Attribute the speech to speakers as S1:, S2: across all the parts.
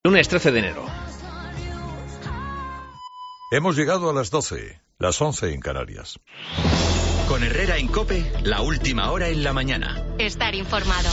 S1: Lunes 13 de enero.
S2: Hemos llegado a las 12, las 11 en Canarias.
S3: Con Herrera en COPE, la última hora en la mañana.
S4: Estar informado.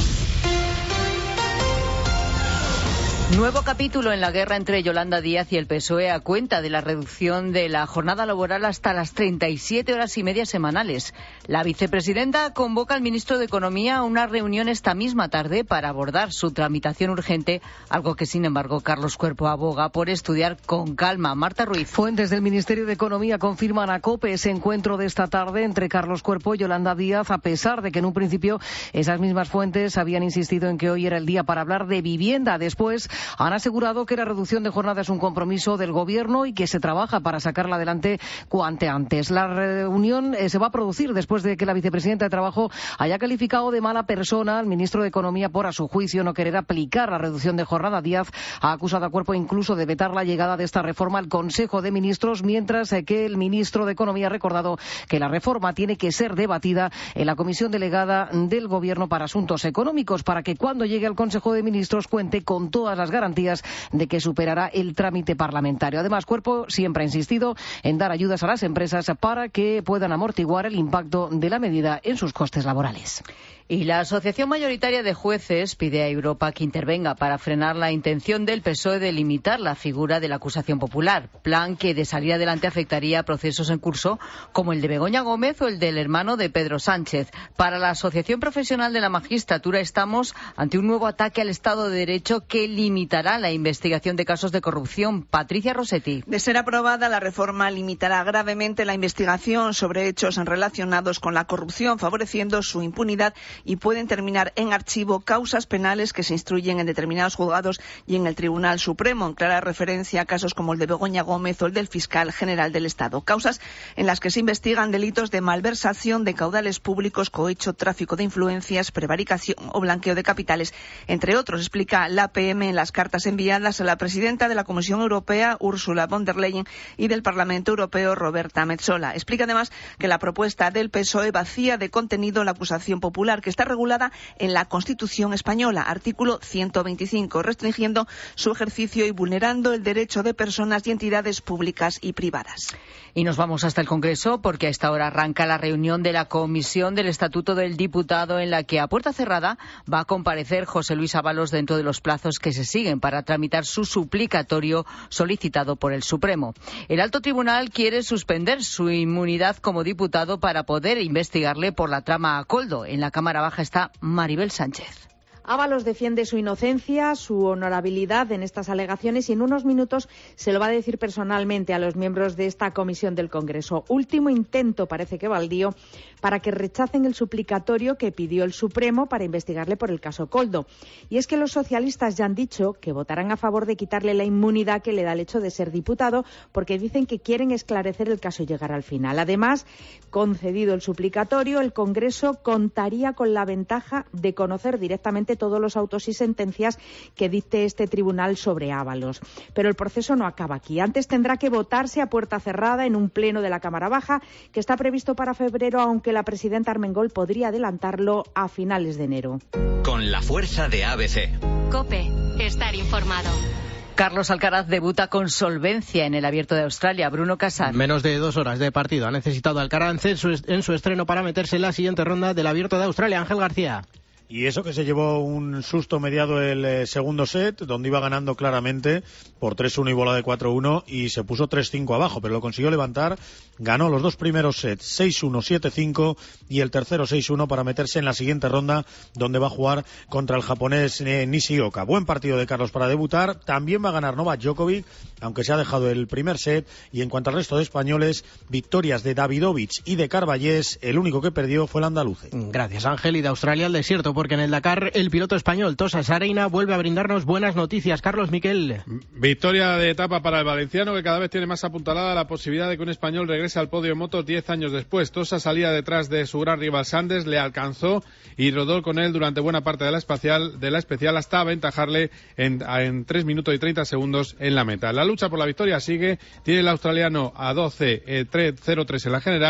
S5: Nuevo capítulo en la guerra entre Yolanda Díaz y el PSOE a cuenta de la reducción de la jornada laboral hasta las 37 horas y media semanales. La vicepresidenta convoca al ministro de Economía a una reunión esta misma tarde para abordar su tramitación urgente, algo que, sin embargo, Carlos Cuerpo aboga por estudiar con calma. Marta Ruiz.
S6: Fuentes del Ministerio de Economía confirman a COPE ese encuentro de esta tarde entre Carlos Cuerpo y Yolanda Díaz, a pesar de que en un principio esas mismas fuentes habían insistido en que hoy era el día para hablar de vivienda. Después han asegurado que la reducción de jornada es un compromiso del Gobierno y que se trabaja para sacarla adelante cuanto antes. La reunión se va a producir después de que la vicepresidenta de Trabajo haya calificado de mala persona al ministro de Economía por, a su juicio, no querer aplicar la reducción de jornada. Díaz ha acusado a Cuerpo incluso de vetar la llegada de esta reforma al Consejo de Ministros, mientras que el ministro de Economía ha recordado que la reforma tiene que ser debatida en la comisión delegada del Gobierno para Asuntos Económicos, para que cuando llegue al Consejo de Ministros cuente con todas las garantías de que superará el trámite parlamentario. Además, Cuerpo siempre ha insistido en dar ayudas a las empresas para que puedan amortiguar el impacto de la medida en sus costes laborales.
S5: Y la Asociación Mayoritaria de Jueces pide a Europa que intervenga para frenar la intención del PSOE de limitar la figura de la acusación popular, plan que de salir adelante afectaría a procesos en curso como el de Begoña Gómez o el del hermano de Pedro Sánchez. Para la Asociación Profesional de la Magistratura estamos ante un nuevo ataque al Estado de Derecho que limitará la investigación de casos de corrupción. Patricia Rossetti.
S7: De ser aprobada, la reforma limitará gravemente la investigación sobre hechos relacionados con la corrupción, favoreciendo su impunidad, y pueden terminar en archivo causas penales que se instruyen en determinados juzgados y en el Tribunal Supremo, en clara referencia a casos como el de Begoña Gómez o el del fiscal general del Estado. Causas en las que se investigan delitos de malversación de caudales públicos, cohecho, tráfico de influencias, prevaricación o blanqueo de capitales, entre otros, explica la PM en las cartas enviadas a la presidenta de la Comisión Europea, Ursula von der Leyen, y del Parlamento Europeo, Roberta Metsola. Explica además que la propuesta del PSOE vacía de contenido la acusación popular, que está regulada en la Constitución española, artículo 125, restringiendo su ejercicio y vulnerando el derecho de personas y entidades públicas y privadas.
S5: Y nos vamos hasta el Congreso, porque a esta hora arranca la reunión de la Comisión del Estatuto del Diputado, en la que a puerta cerrada va a comparecer José Luis Ábalos dentro de los plazos que se siguen para tramitar su suplicatorio solicitado por el Supremo. El Alto Tribunal quiere suspender su inmunidad como diputado para poder investigarle por la trama Coldo. En la Cámara Baja está Maribel Sánchez.
S8: Ábalos defiende su inocencia, su honorabilidad en estas alegaciones y en unos minutos se lo va a decir personalmente a los miembros de esta comisión del Congreso. Último intento, parece que baldío, para que rechacen el suplicatorio que pidió el Supremo para investigarle por el caso Coldo. Y es que los socialistas ya han dicho que votarán a favor de quitarle la inmunidad que le da el hecho de ser diputado, porque dicen que quieren esclarecer el caso y llegar al final. Además, concedido el suplicatorio, el Congreso contaría con la ventaja de conocer directamente todos los autos y sentencias que dicte este tribunal sobre Ábalos. Pero el proceso no acaba aquí. Antes tendrá que votarse a puerta cerrada en un pleno de la Cámara Baja, que está previsto para febrero, aunque la presidenta Armengol podría adelantarlo a finales de enero.
S3: Con la fuerza de ABC.
S4: COPE. Estar informado.
S5: Carlos Alcaraz debuta con solvencia en el Abierto de Australia. Bruno Casar.
S9: Menos de 2 horas de partido ha necesitado Alcaraz en su estreno para meterse en la siguiente ronda del Abierto de Australia. Ángel García.
S10: Y eso que se llevó un susto mediado el segundo set, donde iba ganando claramente por 3-1 y bola de 4-1, y se puso 3-5 abajo, pero lo consiguió levantar. Ganó los dos primeros sets, 6-1, 7-5, y el tercero 6-1 para meterse en la siguiente ronda, donde va a jugar contra el japonés Nishioka. Buen partido de Carlos para debutar. También va a ganar Novak Djokovic, aunque se ha dejado el primer set. Y en cuanto al resto de españoles, victorias de Davidovich y de Carballés. El único que perdió fue el andaluce.
S9: Gracias, Ángel. Y de Australia al desierto, porque en el Dakar el piloto español Tosa Sareina vuelve a brindarnos buenas noticias. Carlos Miquel.
S11: Victoria de etapa para el valenciano, que cada vez tiene más apuntalada la posibilidad de que un español regrese al podio en motos 10 años después. Tosa salía detrás de su gran rival Sandes, le alcanzó y rodó con él durante buena parte de la especial hasta aventajarle en 3 minutos y 30 segundos en la meta. La lucha por la victoria sigue, tiene el australiano a 12, 0-3 en la general,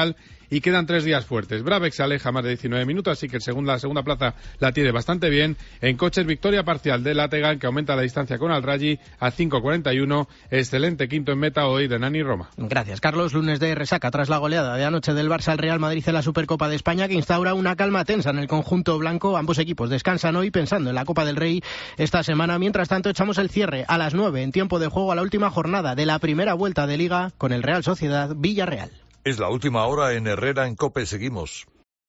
S11: y quedan 3 días fuertes. Brabec se aleja más de 19 minutos, así que la segunda plaza la tiene bastante bien. En coches, victoria parcial de Lategan, que aumenta la distancia con Al-Rajhi a 5.41. Excelente quinto en meta hoy de Nani Roma.
S9: Gracias, Carlos. Lunes de resaca tras la goleada de anoche del Barça al Real Madrid en la Supercopa de España, que instaura una calma tensa en el conjunto blanco. Ambos equipos descansan hoy pensando en la Copa del Rey esta semana. Mientras tanto, echamos el cierre a las 9 en tiempo de juego a la última jornada de la primera vuelta de Liga con el Real Sociedad Villarreal.
S2: Es la última hora en Herrera en COPE. Seguimos.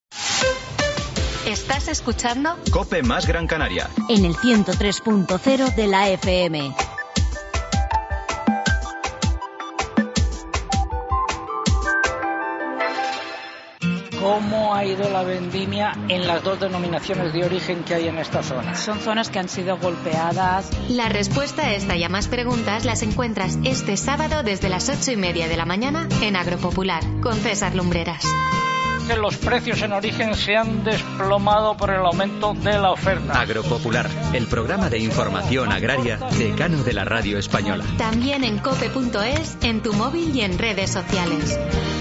S4: ¿Estás escuchando?
S3: COPE más Gran Canaria.
S4: En el 103.0 de la FM.
S1: ¿Cómo ha ido la vendimia en las dos denominaciones de origen que hay en esta zona?
S12: Son zonas que han sido golpeadas.
S4: La respuesta a esta y a más preguntas las encuentras este sábado desde las 8:30 de la mañana en Agropopular, con César Lumbreras.
S1: Que los precios en origen se han desplomado por el aumento de la oferta.
S3: Agropopular, el programa de información agraria decano de la radio española.
S4: También en cope.es, en tu móvil y en redes sociales.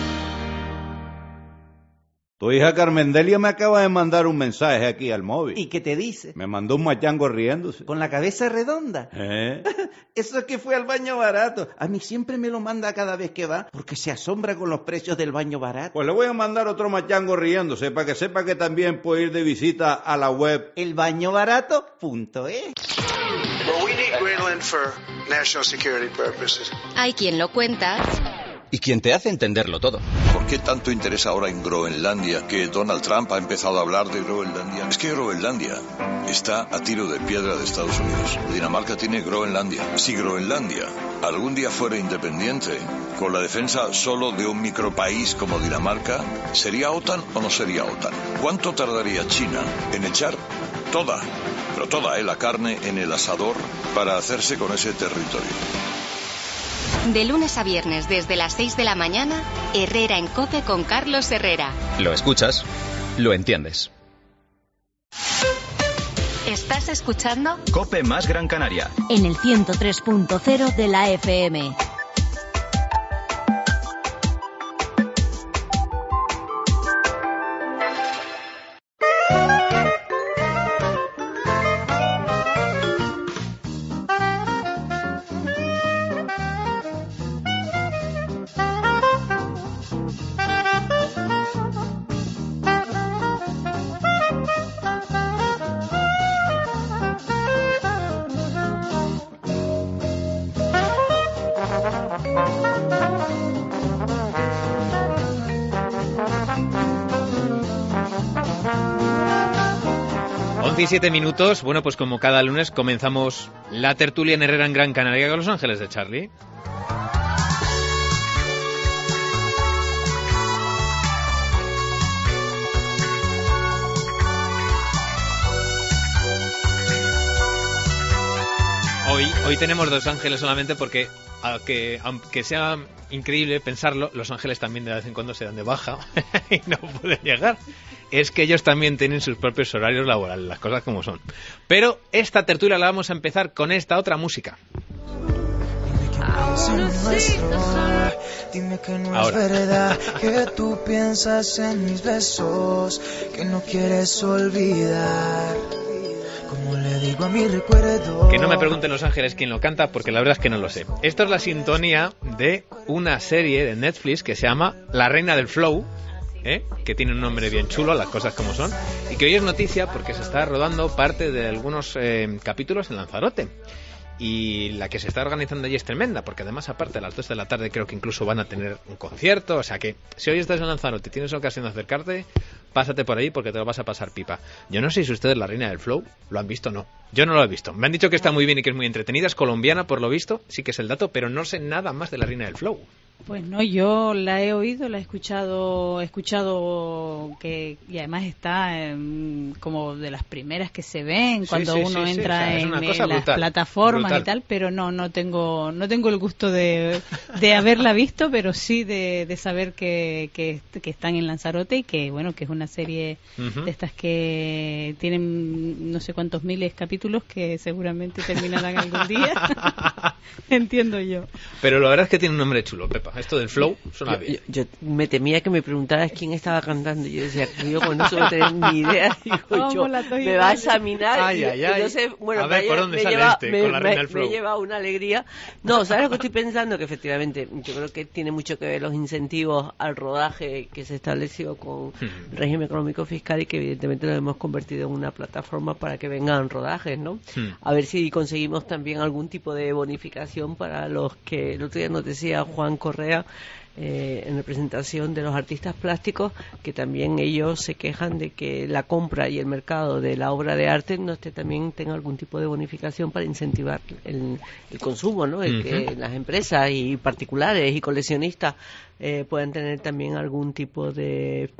S13: Tu hija Carmendelia me acaba de mandar un mensaje aquí al móvil.
S14: ¿Y qué te dice?
S13: Me mandó un machango riéndose.
S14: ¿Con la cabeza redonda? Eso es que fue al baño barato. A mí siempre me lo manda cada vez que va, porque se asombra con los precios del baño barato.
S13: Pues le voy a mandar otro machango riéndose, para que sepa que también puede ir de visita a la web
S14: elbañobarato.es.
S4: Hay quien lo cuenta
S3: y quien te hace entenderlo todo.
S2: ¿Por qué tanto interés ahora en Groenlandia? Que Donald Trump ha empezado a hablar de Groenlandia. Es que Groenlandia está a tiro de piedra de Estados Unidos. Dinamarca tiene Groenlandia. Si Groenlandia algún día fuera independiente, con la defensa solo de un micropaís como Dinamarca, ¿sería OTAN o no sería OTAN? ¿Cuánto tardaría China en echar toda la carne en el asador para hacerse con ese territorio?
S4: De lunes a viernes desde las 6 de la mañana, Herrera en COPE con Carlos Herrera.
S3: Lo escuchas, lo entiendes.
S4: ¿Estás escuchando?
S3: COPE más Gran Canaria.
S4: En el 103.0 de la FM.
S15: Y 7 minutos. Bueno, pues como cada lunes comenzamos la tertulia en Herrera en Gran Canaria con Los Ángeles de Charlie. Hoy tenemos dos ángeles solamente porque, aunque sea increíble pensarlo, los ángeles también de vez en cuando se dan de baja y no pueden llegar. Es que ellos también tienen sus propios horarios laborales, las cosas como son. Pero esta tertulia la vamos a empezar con esta otra música.
S16: Dime que no es verdad, que tú piensas en mis besos, que no quieres olvidar. Como le digo a mi recuerdo.
S15: Que no me pregunten Los Ángeles quién lo canta, porque la verdad es que no lo sé. Esto es la sintonía de una serie de Netflix que se llama La Reina del Flow, que tiene un nombre bien chulo, las cosas como son, y que hoy es noticia porque se está rodando parte de algunos capítulos en Lanzarote. Y la que se está organizando allí es tremenda, porque además, aparte, a las 2 de la tarde creo que incluso van a tener un concierto. O sea que, si hoy estás en Lanzarote y tienes ocasión de acercarte, pásate por ahí porque te lo vas a pasar pipa. Yo no sé si ustedes La Reina del Flow lo han visto o no. Yo no lo he visto. Me han dicho que está muy bien y que es muy entretenida. Es colombiana, por lo visto, sí que es el dato, pero no sé nada más de La Reina del Flow.
S12: Pues no, yo la he oído, la he escuchado que, y además está como de las primeras que se ven cuando uno entra, o sea, en las plataformas brutal. Y tal, pero no tengo el gusto de haberla visto, pero sí de saber que están en Lanzarote y que bueno, que es una serie de estas que tienen no sé cuántos miles de capítulos que seguramente terminarán algún día. entiendo yo.
S15: Pero la verdad es que tiene un nombre chulo, Pepa. Esto del flow suena bien.
S17: Yo me temía que me preguntaras quién estaba cantando. Yo decía que yo con eso no tenía ni idea. Digo, yo, me va a examinar.
S15: Ay.
S17: No sé, bueno,
S15: a ver, ¿por dónde sale con la reina del flow?
S17: Me lleva una alegría. No, ¿sabes lo que estoy pensando? Que efectivamente, yo creo que tiene mucho que ver los incentivos al rodaje que se estableció con el régimen económico fiscal y que evidentemente lo hemos convertido en una plataforma para que vengan rodajes, ¿no? A ver si conseguimos también algún tipo de bonificación para los que el otro día nos decía Juan Correa en representación de los artistas plásticos, que también ellos se quejan de que la compra y el mercado de la obra de arte también tenga algún tipo de bonificación para incentivar el consumo, ¿no? Que las empresas y particulares y coleccionistas puedan tener también algún tipo de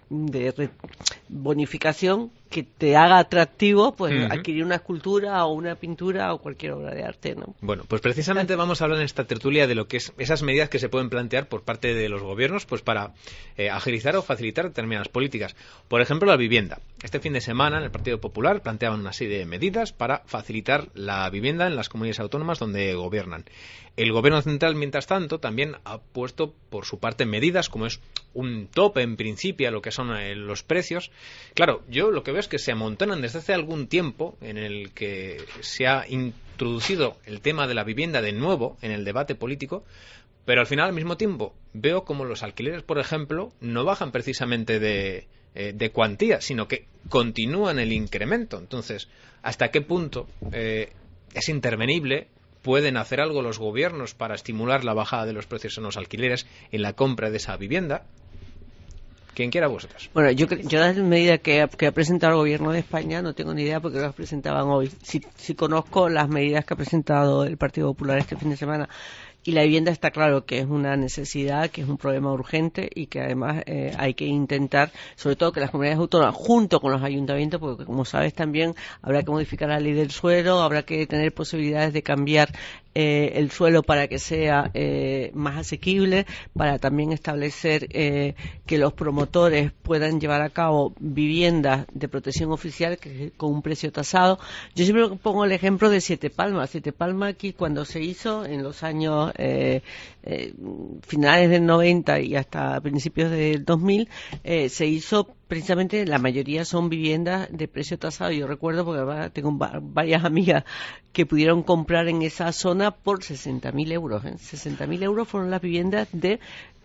S17: bonificación que te haga atractivo pues adquirir una escultura o una pintura o cualquier obra de arte, ¿no?
S15: Bueno, pues precisamente vamos a hablar en esta tertulia de lo que es esas medidas que se pueden plantear por parte de los gobiernos pues para agilizar o facilitar determinadas políticas. Por ejemplo, la vivienda. Este fin de semana en el Partido Popular planteaban una serie de medidas para facilitar la vivienda en las comunidades autónomas donde gobiernan. El Gobierno central, mientras tanto, también ha puesto por su parte medidas como es un tope en principio a lo que son los precios. Claro, yo lo que veo es que se amontonan desde hace algún tiempo en el que se ha introducido el tema de la vivienda de nuevo en el debate político, pero al final al mismo tiempo veo como los alquileres, por ejemplo, no bajan precisamente de cuantía, sino que continúan el incremento. Entonces, ¿hasta qué punto es intervenible? ¿Pueden hacer algo los gobiernos para estimular la bajada de los precios en los alquileres, en la compra de esa vivienda? ¿Quién quiera vosotros?
S17: Bueno, yo las medidas que ha presentado el Gobierno de España no tengo ni idea porque las presentaban hoy. Sí conozco las medidas que ha presentado el Partido Popular este fin de semana. Y la vivienda está claro que es una necesidad, que es un problema urgente y que además hay que intentar, sobre todo que las comunidades autónomas, junto con los ayuntamientos, porque como sabes también habrá que modificar la ley del suelo, habrá que tener posibilidades de cambiar el suelo para que sea más asequible, para también establecer que los promotores puedan llevar a cabo viviendas de protección oficial con un precio tasado. Yo siempre pongo el ejemplo de Siete Palmas. Siete Palmas aquí cuando se hizo en los años finales del 90 y hasta principios del 2000 se hizo precisamente, la mayoría son viviendas de precio tasado. Yo recuerdo porque tengo varias amigas que pudieron comprar en esa zona por 60.000 euros. 60.000 euros fueron las viviendas de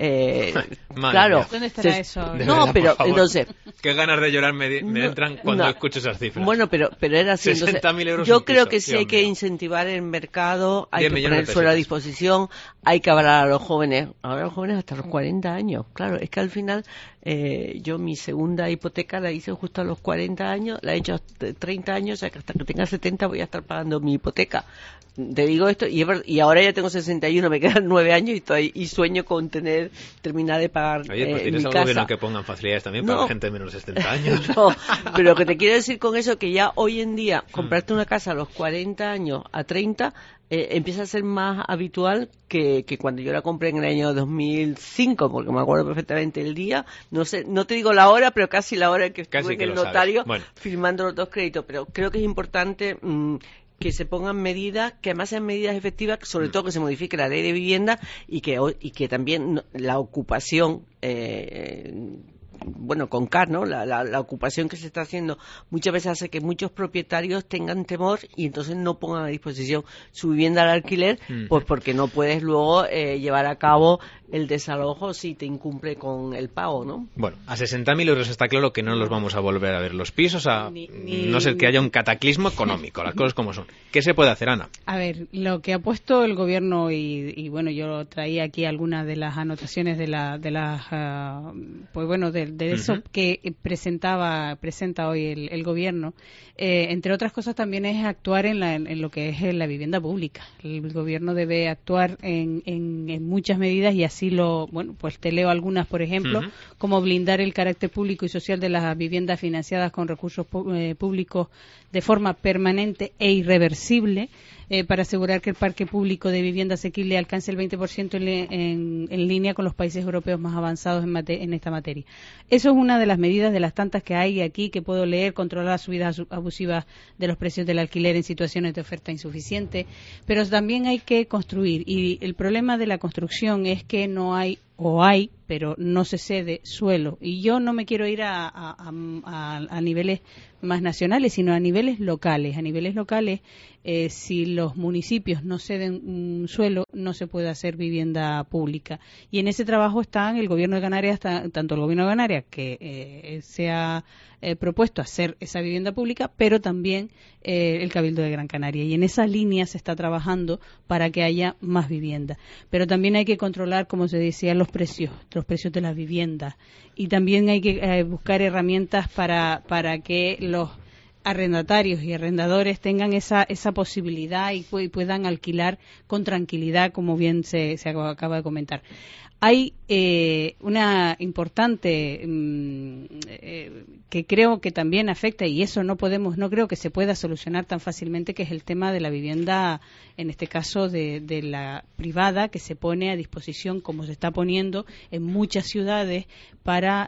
S17: claro.
S12: ¿Dónde estará eso?
S17: No, pero entonces
S15: qué ganas de llorar me entran cuando escucho esas cifras.
S17: Bueno, pero era así.
S15: 60.000 euros.
S17: Yo creo que sí hay que incentivar el mercado, hay que poner el suelo a disposición, hay que hablar a los jóvenes. Ahora los jóvenes hasta los 40 años. Claro, es que al final yo mi segunda hipoteca la hice justo a los 40 años, la he hecho hasta 30 años, o sea que hasta que tenga 70 voy a estar pagando mi hipoteca. Te digo esto, y ahora ya tengo 61, me quedan 9 años y sueño con terminar de pagar
S15: Oye, pues tienes
S17: mi
S15: algo bueno que pongan facilidades también para la gente de menos de 70 años.
S17: No, pero lo que te quiero decir con eso que ya hoy en día comprarte una casa a los 40 años a 30 empieza a ser más habitual que cuando yo la compré en el año 2005, porque me acuerdo perfectamente el día, no sé, no te digo la hora, pero casi la hora que estuve en el notario firmando los dos créditos, pero creo que es importante que se pongan medidas, que además sean medidas efectivas, sobre todo que se modifique la ley de vivienda y que también la ocupación con CAR, ¿no? La ocupación que se está haciendo muchas veces hace que muchos propietarios tengan temor y entonces no pongan a disposición su vivienda al alquiler, pues porque no puedes luego llevar a cabo el desalojo si te incumple con el pago, ¿no?
S15: Bueno, a 60.000 euros está claro que no los vamos a volver a ver los pisos, no ser que haya un cataclismo económico, las cosas como son. ¿Qué se puede hacer, Ana?
S12: A ver, lo que ha puesto el gobierno y bueno, yo traía aquí algunas de las anotaciones de eso que presenta hoy el gobierno, entre otras cosas también es actuar en lo que es la vivienda pública. El gobierno debe actuar en muchas medidas y así pues te leo algunas, por ejemplo, como blindar el carácter público y social de las viviendas financiadas con recursos públicos de forma permanente e irreversible, para asegurar que el parque público de vivienda asequible alcance el 20% en línea con los países europeos más avanzados en esta materia. Eso es una de las medidas de las tantas que hay aquí que puedo leer: controlar las subidas abusivas de los precios del alquiler en situaciones de oferta insuficiente, pero también hay que construir, y el problema de la construcción es que no hay, o hay, pero no se cede suelo, y yo no me quiero ir a niveles más nacionales, sino a niveles locales. A niveles locales, si los municipios no ceden suelo, no se puede hacer vivienda pública, y en ese trabajo están el Gobierno de Canarias, tanto el Gobierno de Canarias, que se ha propuesto hacer esa vivienda pública, pero también el Cabildo de Gran Canaria, y en esa línea se está trabajando para que haya más vivienda. Pero también hay que controlar, como se decía, los precios de las viviendas, y también hay que buscar herramientas para que los arrendatarios y arrendadores tengan esa posibilidad y puedan alquilar con tranquilidad, como bien se acaba de comentar. Hay una importante que creo que también afecta, y eso no creo que se pueda solucionar tan fácilmente, que es el tema de la vivienda, en este caso de la privada, que se pone a disposición, como se está poniendo en muchas ciudades, para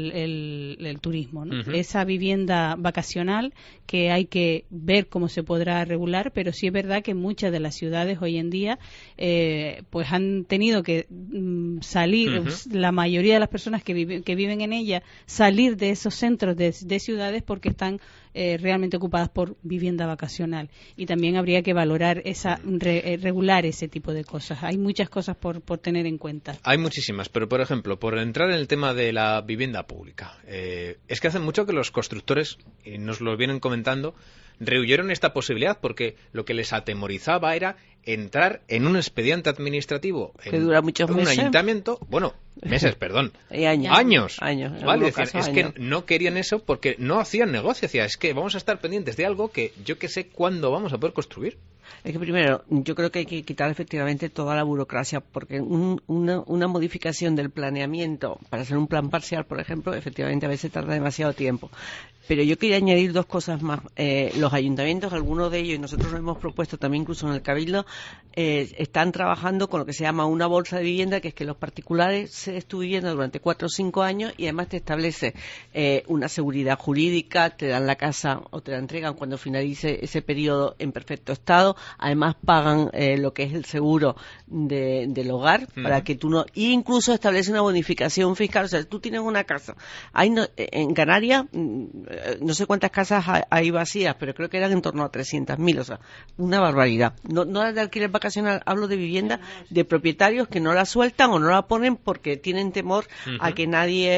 S12: el turismo, ¿no? Esa vivienda vacacional, que hay que ver cómo se podrá regular, pero sí es verdad que muchas de las ciudades hoy en día pues han tenido que salir, la mayoría de las personas que viven en ella, salir de esos centros de ciudades porque están realmente ocupadas por vivienda vacacional, y también habría que valorar regular ese tipo de cosas. Hay muchas cosas por tener en cuenta.
S15: Hay muchísimas, pero por ejemplo, por entrar en el tema de la vivienda pública, es que hace mucho que los constructores, y nos lo vienen comentando, rehuyeron esta posibilidad porque lo que les atemorizaba era entrar en un expediente administrativo
S17: que dura muchos meses.
S15: Un ayuntamiento, meses, perdón, años. Vale, es que no querían eso porque no hacían negocio. Es que vamos a estar pendientes de algo que yo que sé cuándo vamos a poder construir.
S17: Es que primero, yo creo que hay que quitar efectivamente toda la burocracia, porque una modificación del planeamiento para hacer un plan parcial, por ejemplo, efectivamente a veces tarda demasiado tiempo. Pero yo quería añadir dos cosas más. Los ayuntamientos, algunos de ellos, y nosotros lo hemos propuesto también incluso en el Cabildo, están trabajando con lo que se llama una bolsa de vivienda, que es que los particulares cedes tu vivienda durante 4 o 5 años y además te establece una seguridad jurídica, te dan la casa o te la entregan cuando finalice ese periodo en perfecto estado, además pagan lo que es el seguro del hogar para que tú no... Y incluso establece una bonificación fiscal. O sea, tú tienes una casa. En Canarias... no sé cuántas casas hay vacías, pero creo que eran en torno a 300.000, o sea, una barbaridad. No de alquiler vacacional, hablo de vivienda de propietarios que no la sueltan o no la ponen porque tienen temor a que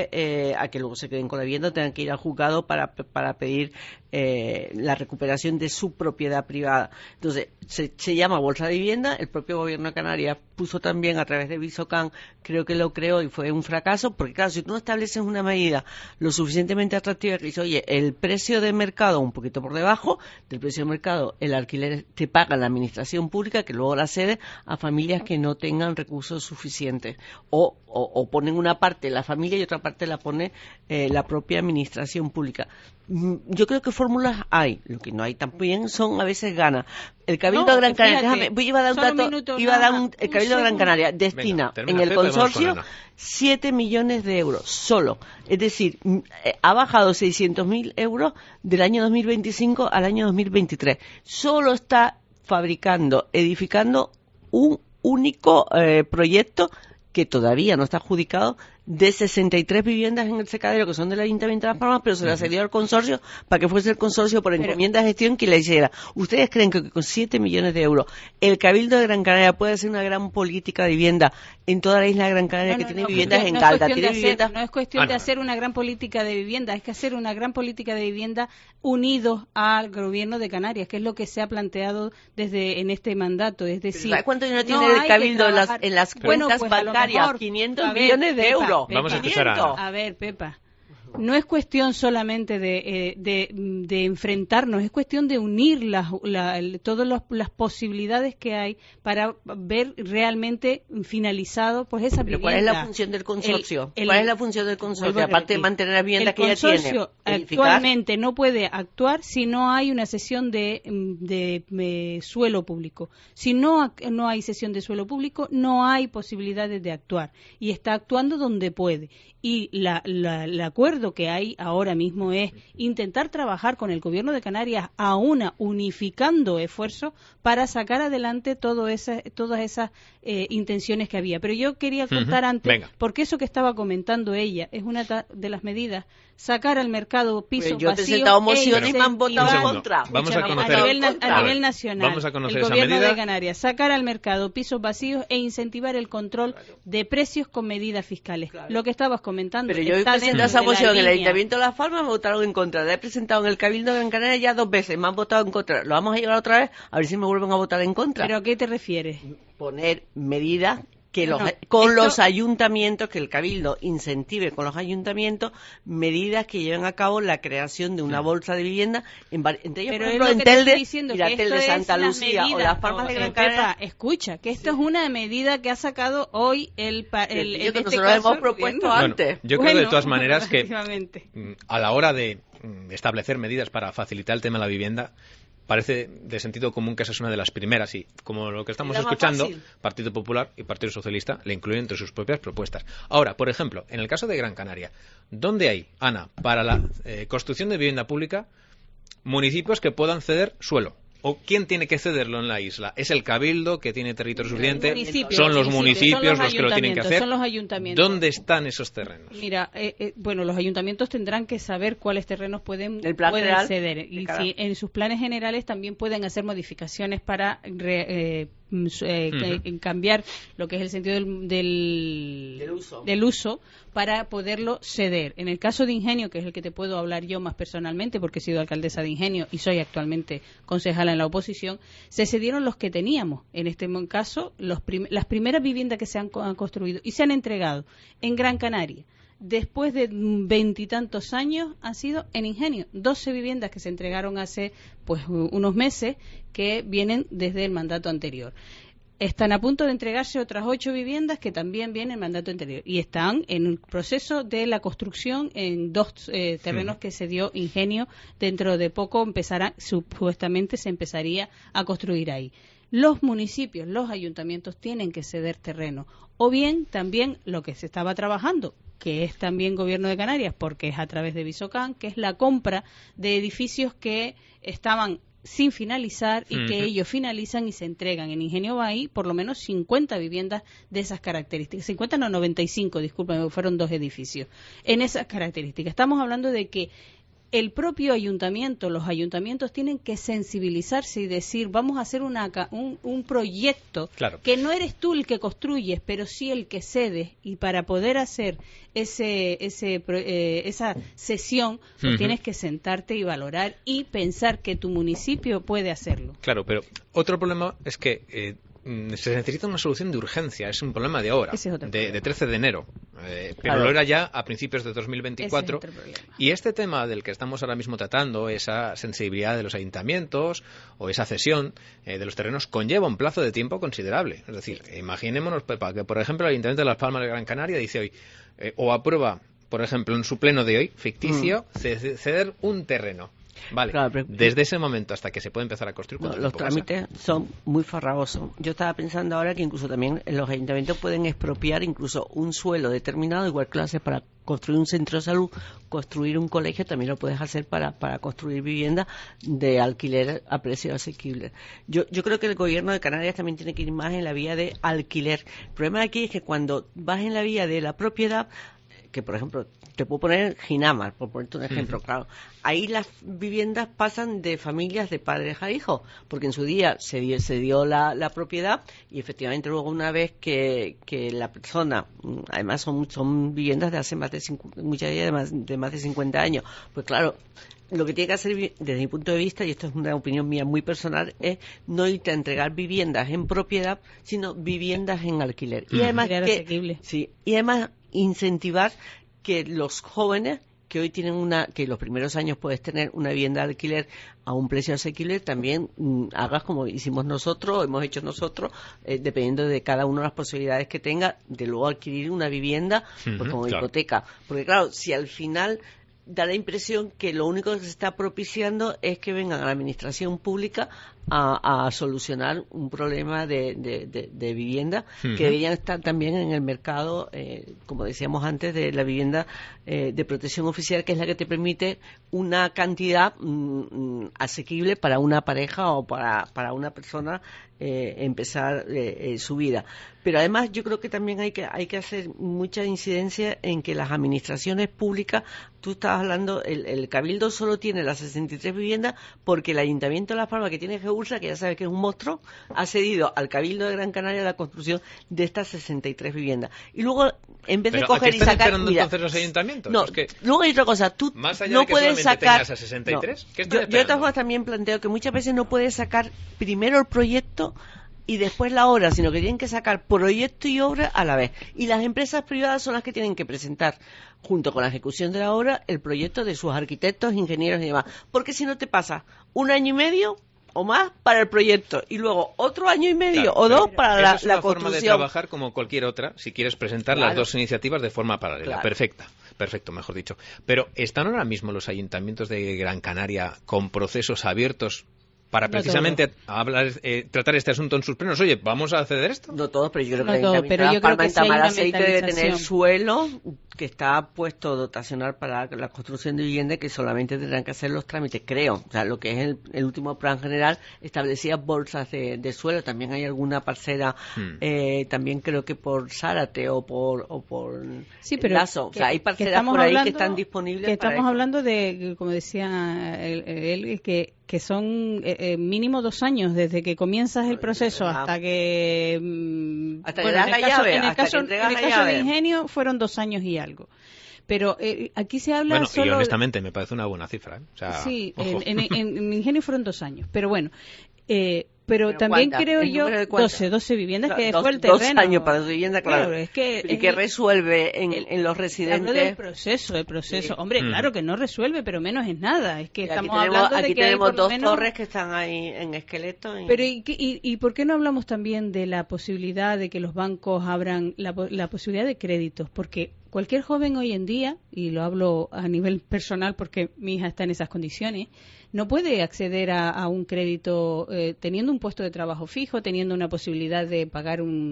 S17: a que luego se queden con la vivienda o tengan que ir al juzgado para pedir la recuperación de su propiedad privada. Entonces, se llama Bolsa de Vivienda. El propio Gobierno de Canarias puso también a través de Visocan, creo que lo creó y fue un fracaso, porque claro, si tú no estableces una medida lo suficientemente atractiva que dice, oye, el precio de mercado un poquito por debajo del precio de mercado, el alquiler te paga la administración pública, que luego la cede a familias que no tengan recursos suficientes, o ponen una parte la familia y otra parte la pone la propia administración pública. Yo creo que fórmulas hay, lo que no hay también son a veces ganas. El Cabildo de Gran Canaria, iba a dar un dato, el Cabildo de Gran Canaria destina en el consorcio 7 millones de euros solo. Es decir, ha bajado 600.000 euros del año 2025 al año 2023. Solo está edificando un único proyecto que todavía no está adjudicado, de 63 viviendas en el secadero que son del Ayuntamiento de Las Palmas, pero se las cedió al consorcio para que fuese el consorcio por encomienda de gestión quien la hiciera. ¿Ustedes creen que con 7 millones de euros el Cabildo de Gran Canaria puede hacer una gran política de vivienda en toda la isla de Gran Canaria, que tiene viviendas en Calda?
S12: No es cuestión de hacer una gran política de vivienda, es que hacer una gran política de vivienda unidos al Gobierno de Canarias, que es lo que se ha planteado en este mandato. Es decir,
S17: ¿sabes cuánto dinero tiene el Cabildo en las cuentas bancarias? 500 millones de euros.
S15: Vamos a escuchar
S12: a ver, Pepa. no es cuestión solamente de enfrentarnos, es cuestión de unir todas las posibilidades que hay para ver realmente finalizado pues esa vivienda.
S17: ¿Cuál es la función del consorcio? ¿Cuál es la función del consorcio? Aparte de mantener la vivienda que ya tiene.
S12: El consorcio actualmente no puede actuar si no hay una cesión de suelo público. Si no hay cesión de suelo público, no hay posibilidades de actuar. Y está actuando donde puede. Y el acuerdo que hay ahora mismo es intentar trabajar con el Gobierno de Canarias unificando esfuerzos para sacar adelante todas esas intenciones que había. Pero yo quería contar antes, porque eso que estaba comentando ella es una de las medidas, sacar al mercado pisos vacíos.
S17: Yo he presentado mociones y me han votado en contra.
S15: Vamos a conocer,
S12: a nivel nacional,
S15: vamos a conocer
S12: el Gobierno
S15: esa medida
S12: de Canarias, sacar al mercado pisos vacíos e incentivar el control de precios con medidas fiscales. Lo que estabas comentando.
S17: Pero yo he presentado esa moción en el Ayuntamiento de Las Palmas, me votaron en contra. La he presentado en el Cabildo de Gran Canaria ya 2 veces, me han votado en contra. Lo vamos a llevar otra vez, a ver si me vuelven a votar en contra.
S12: ¿Pero a qué te refieres?
S17: Poner medidas que los ayuntamientos, que el Cabildo incentive con los ayuntamientos medidas que lleven a cabo la creación de una bolsa de vivienda, entre ellos, por ejemplo, en Telde y la Telde de Santa Lucía o Las Palmas de Gran Canaria.
S12: Escucha, que esto es una medida que ha sacado hoy
S17: que nosotros hemos propuesto antes.
S15: Yo creo de todas maneras que a la hora de establecer medidas para facilitar el tema de la vivienda, parece de sentido común que esa es una de las primeras y, como lo que estamos escuchando, Partido Popular y Partido Socialista le incluyen entre sus propias propuestas. Ahora, por ejemplo, en el caso de Gran Canaria, ¿dónde hay, Ana, para la construcción de vivienda pública, municipios que puedan ceder suelo? ¿O quién tiene que cederlo en la isla? ¿Es el Cabildo que tiene territorio suficiente? ¿Son los municipios los que lo tienen que hacer?
S12: Son los ayuntamientos.
S15: ¿Dónde están esos terrenos?
S12: Mira, los ayuntamientos tendrán que saber cuales terrenos pueden ceder. Y si en sus planes generales también pueden hacer modificaciones para cambiar lo que es el sentido del uso para poderlo ceder. En el caso de Ingenio, que es el que te puedo hablar yo más personalmente, porque he sido alcaldesa de Ingenio y soy actualmente concejala en la oposición, se cedieron los que teníamos. En este caso, las primeras viviendas que se han construido y se han entregado en Gran Canaria después de 20 y tantos años han sido en Ingenio. 12 viviendas que se entregaron hace unos meses, que vienen desde el mandato anterior. Están a punto de entregarse otras 8 viviendas que también vienen en mandato anterior y están en el proceso de la construcción en 2 terrenos que se dio Ingenio. Dentro de poco supuestamente se empezaría a construir ahí. Los municipios, los ayuntamientos tienen que ceder terreno, o bien también lo que se estaba trabajando, que es también Gobierno de Canarias, porque es a través de Visocan, que es la compra de edificios que estaban sin finalizar y que ellos finalizan y se entregan. En Ingenio Bahí por lo menos 50 viviendas de esas características. 50 no, 95, discúlpame, fueron 2 edificios. En esas características. Estamos hablando de que el propio ayuntamiento, los ayuntamientos tienen que sensibilizarse y decir, vamos a hacer un proyecto, que no eres tú el que construyes, pero sí el que cedes, y para poder hacer esa cesión, tienes que sentarte y valorar y pensar que tu municipio puede hacerlo.
S15: Claro, pero otro problema es que se necesita una solución de urgencia, es un problema de ahora, de 13 de enero, pero lo era ya a principios de 2024, y este tema del que estamos ahora mismo tratando, esa sensibilidad de los ayuntamientos o esa cesión de los terrenos, conlleva un plazo de tiempo considerable. Es decir, imaginémonos, Pepa, que por ejemplo el Ayuntamiento de Las Palmas de Gran Canaria dice hoy, o aprueba, por ejemplo, en su pleno de hoy, ficticio, ceder un terreno. Vale, desde ese momento hasta que se puede empezar a construir.
S17: Los trámites son muy farragosos. Yo estaba pensando ahora que incluso también los ayuntamientos pueden expropiar incluso un suelo determinado, igual que lo haces para construir un centro de salud, construir un colegio, también lo puedes hacer para construir viviendas de alquiler a precios asequibles. Yo creo que el Gobierno de Canarias también tiene que ir más en la vía de alquiler. El problema aquí es que cuando vas en la vía de la propiedad, que por ejemplo te puedo poner Ginamar, por ponerte un ejemplo, claro, ahí las viviendas pasan de familias de padres a hijos, porque en su día se dio la propiedad y efectivamente luego una vez que la persona, además son viviendas de hace muchas de más de 50 años, pues claro, lo que tiene que hacer desde mi punto de vista, y esto es una opinión mía muy personal, es no irte a entregar viviendas en propiedad, sino viviendas en alquiler. Y además incentivar que los jóvenes que hoy tienen que los primeros años puedes tener una vivienda de alquiler a un precio asequible, también hagas como hicimos nosotros, hemos hecho nosotros, dependiendo de cada uno de las posibilidades que tenga, de luego adquirir una vivienda pues como hipoteca. Porque claro, si al final da la impresión que lo único que se está propiciando es que vengan a la administración pública a solucionar un problema de vivienda que deberían estar también en el mercado, como decíamos antes, de la vivienda de protección oficial, que es la que te permite una cantidad asequible para una pareja o para una persona empezar su vida. Pero además yo creo que también hay que hacer mucha incidencia en que las administraciones públicas, tú estabas hablando, el Cabildo solo tiene las 63 viviendas porque el Ayuntamiento de Las Palmas, que tiene GEURSA, que ya sabes que es un monstruo, ha cedido al Cabildo de Gran Canaria la construcción de estas 63 viviendas. Y luego, en vez de coger y sacar...
S15: entonces los ayuntamientos?
S17: No, luego hay otra cosa, tú no puedes sacar...
S15: ¿Más allá de que solamente tengas a 63?
S17: No,
S15: ¿Qué estás
S17: yo de todas formas también planteo que muchas veces no puedes sacar primero el proyecto y después la obra, sino que tienen que sacar proyecto y obra a la vez. Y las empresas privadas son las que tienen que presentar, junto con la ejecución de la obra, el proyecto de sus arquitectos, ingenieros y demás. Porque si no te pasa 1 año y medio o más para el proyecto y luego otro año y medio o 2 para la construcción. Es una
S15: forma de trabajar como cualquier otra, si quieres presentar las dos iniciativas de forma paralela. Perfecto, mejor dicho. Pero ¿están ahora mismo los ayuntamientos de Gran Canaria con procesos abiertos para precisamente tratar este asunto en sus plenos? Oye, ¿vamos a ceder esto?
S17: No todos, pero yo creo que en Tamar Aceite debe tener suelo que está puesto dotacional para la construcción de vivienda, que solamente tendrán que hacer los trámites, creo. O sea, lo que es el último plan general establecía bolsas de suelo. También hay alguna parcela, también creo que por Zárate o por Lazo. O sea, hay parcelas por ahí que están disponibles.
S12: Que estamos hablando de, como decía él, que son mínimo 2 años desde que comienzas el proceso hasta que
S17: le das la llave,
S12: en el caso de Ingenio fueron 2 años y algo. Pero aquí se habla solo...
S15: y honestamente me parece una buena cifra. O sea,
S12: sí, en Ingenio fueron 2 años. Pero bueno, pero también creo yo 12 viviendas, que fue el terreno.
S17: 2 años para su vivienda, claro. Es que, y que resuelve en los residentes.
S12: El proceso. Hombre, claro que no resuelve, pero menos es nada. Es que estamos hablando de que
S17: tenemos 2 torres que están ahí en esqueleto.
S12: Pero ¿y por qué no hablamos también de la posibilidad de que los bancos abran la posibilidad de créditos? Porque cualquier joven hoy en día, y lo hablo a nivel personal porque mi hija está en esas condiciones, no puede acceder a un crédito teniendo un puesto de trabajo fijo, teniendo una posibilidad de pagar un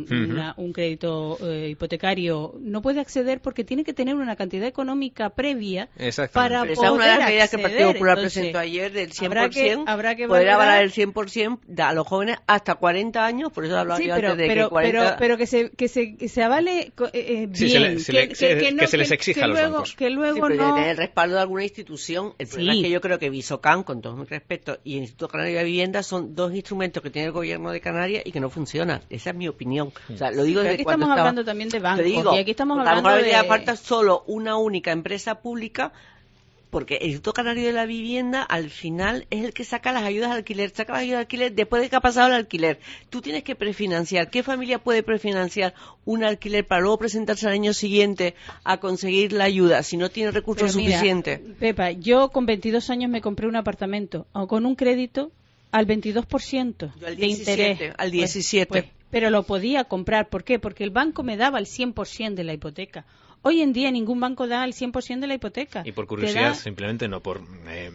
S12: crédito hipotecario. No puede acceder porque tiene que tener una cantidad económica previa para poder acceder.
S17: Esa es una de las medidas que el Partido Popular presentó ayer, del 100%.
S12: Habrá que
S17: poder avalar el 100% a los jóvenes hasta 40 años, por eso hablaba yo antes de que 40...
S12: Pero que se avale bien.
S15: Que se les exija a los bancos.
S12: Que luego
S17: pero no... tener el respaldo de alguna institución. El problema es que yo creo que Visocam, con todo mi respeto, y el Instituto Canario de Vivienda son 2 instrumentos que tiene el gobierno de Canarias y que no funcionan. Esa es mi opinión. O sea, lo digo desde cuando
S12: estamos hablando también de bancos. Y aquí estamos hablando
S17: de... falta solo una única empresa pública, porque el Instituto Canario de la Vivienda al final es el que saca las ayudas al alquiler, después de que ha pasado el alquiler. Tú tienes que prefinanciar. ¿Qué familia puede prefinanciar un alquiler para luego presentarse al año siguiente a conseguir la ayuda si no tiene recursos suficientes?
S12: Pepa, yo con 22 años me compré un apartamento con un crédito al 22% de interés.
S17: Al 17%.
S12: Pero lo podía comprar. ¿Por qué? Porque el banco me daba el 100% de la hipoteca. Hoy en día ningún banco da el 100% de la hipoteca.
S15: Y por curiosidad, simplemente no por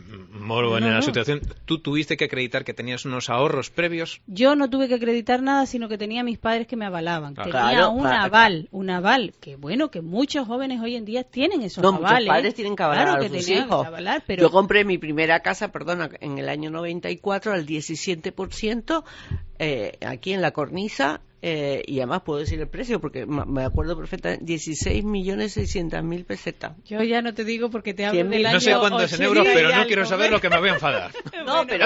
S15: morbo en la situación, ¿tú tuviste que acreditar que tenías unos ahorros previos?
S12: Yo no tuve que acreditar nada, sino que tenía a mis padres que me avalaban. Tenía un aval, que bueno, que muchos jóvenes hoy en día tienen esos avales.
S17: Muchos padres tienen que avalar a sus hijos. Pero... Yo compré mi primera casa, en el año 94 al 17%, aquí en La Cornisa. Y además puedo decir el precio porque me acuerdo perfectamente, 16.600.000 pesetas.
S12: Yo ya no te digo porque te hablo del año.
S15: No sé cuánto es en euros, pero no quiero saber lo que me voy a enfadar.
S17: No, pero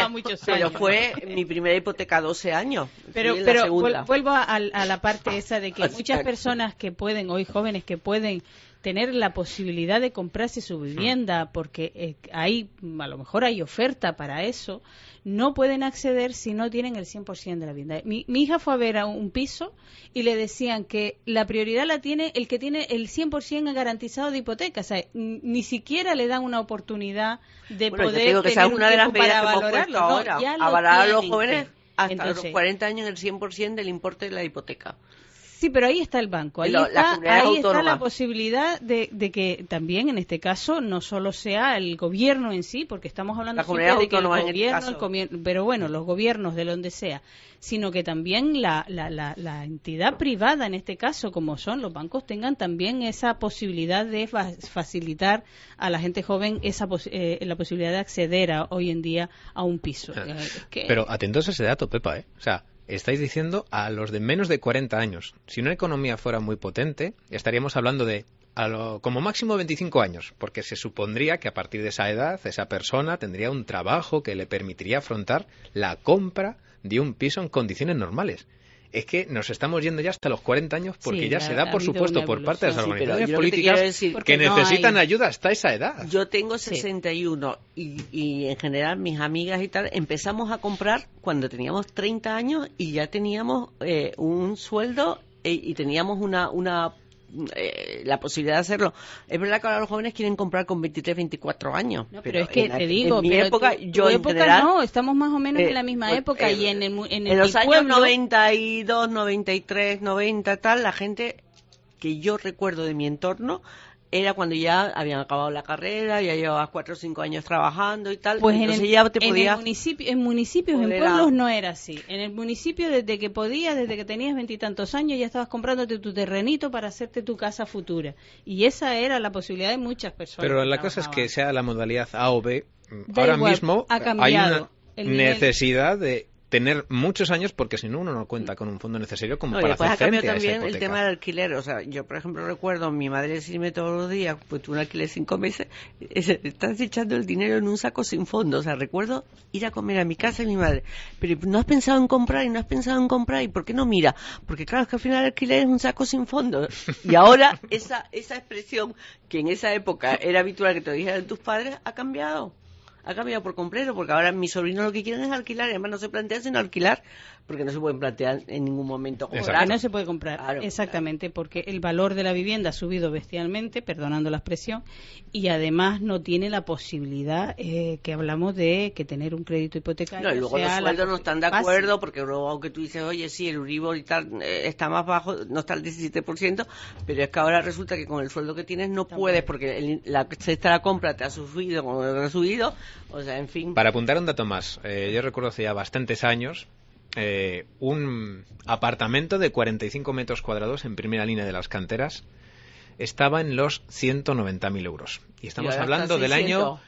S17: fue mi primera hipoteca 12 años.
S12: Pero vuelvo a la parte esa de que muchas personas que pueden, hoy jóvenes que pueden tener la posibilidad de comprarse su vivienda, porque a lo mejor hay oferta para eso, no pueden acceder si no tienen el 100% de la vivienda. Mi hija fue a ver a un piso y le decían que la prioridad la tiene el que tiene el 100% garantizado de hipoteca. O sea, ni siquiera le dan una oportunidad de poder tener un tiempo para valorarlo.
S17: Ahora, avalar a los jóvenes hasta los 40 años el 100% del importe de la hipoteca.
S12: Sí, pero ahí está el banco, ahí está la posibilidad de que también en este caso no solo sea el gobierno en sí, porque estamos hablando siempre de que el gobierno, pero bueno, los gobiernos de donde sea, sino que también la entidad privada en este caso, como son los bancos, tengan también esa posibilidad de facilitar a la gente joven la posibilidad de acceder hoy en día a un piso.
S15: Pero atentos a ese dato, Pepa, o sea, estáis diciendo a los de menos de 40 años. Si una economía fuera muy potente, estaríamos hablando de como máximo 25 años, porque se supondría que a partir de esa edad esa persona tendría un trabajo que le permitiría afrontar la compra de un piso en condiciones normales. Es que nos estamos yendo ya hasta los 40 años porque ya se da, por supuesto, por parte de las organizaciones políticas que necesitan ayuda hasta esa edad.
S17: Yo tengo 61 y en general mis amigas y tal empezamos a comprar cuando teníamos 30 años y ya teníamos un sueldo y teníamos la posibilidad de hacerlo. Es verdad que ahora los jóvenes quieren comprar con 23, 24 años.
S12: No, pero es que te digo,
S17: en mi época, yo en general,
S12: no, estamos más o menos en la misma época y en
S17: los años 92, 93, 90 tal, la gente que yo recuerdo de mi entorno era cuando ya habían acabado la carrera, ya llevabas 4 o 5 años trabajando y tal.
S12: Pues en municipios, en pueblos no era así. En el municipio, desde que tenías 20 y tantos años, ya estabas comprándote tu terrenito para hacerte tu casa futura. Y esa era la posibilidad de muchas personas.
S15: Pero la cosa es que sea la modalidad A o B, ahora mismo hay una necesidad de tener muchos años, porque si no uno no cuenta con un fondo necesario como para hacer frente a esa hipoteca.
S17: El tema del alquiler, o sea, yo por ejemplo recuerdo mi madre decirme todos los días, pues tú un alquiler 5 meses, estás echando el dinero en un saco sin fondo. O sea, recuerdo ir a comer a mi casa y mi madre, pero no has pensado en comprar y ¿por qué no mira? Porque claro, es que al final el alquiler es un saco sin fondo. Y ahora esa expresión que en esa época era habitual que te dijeran tus padres ha cambiado por completo, porque ahora mis sobrinos lo que quieren es alquilar, y además no se plantean sino alquilar, porque no se pueden plantear en ningún momento comprar.
S12: No se puede comprar, claro, exactamente, porque el valor de la vivienda ha subido bestialmente, perdonando la expresión, y además no tiene la posibilidad que hablamos de que tener un crédito hipotecario.
S17: No, y luego los sueldos no están de acuerdo, porque luego aunque tú dices, oye, sí, el Euribor y tal está más bajo, no está al 17%, pero es que ahora resulta que con el sueldo que tienes no puedes, porque la cesta de la compra te ha subido, como te ha subido. O sea, en fin.
S15: Para apuntar un dato más, yo recuerdo hace ya bastantes años un apartamento de 45 metros cuadrados en primera línea de las canteras estaba en los 190.000 euros. Y estamos hablando del año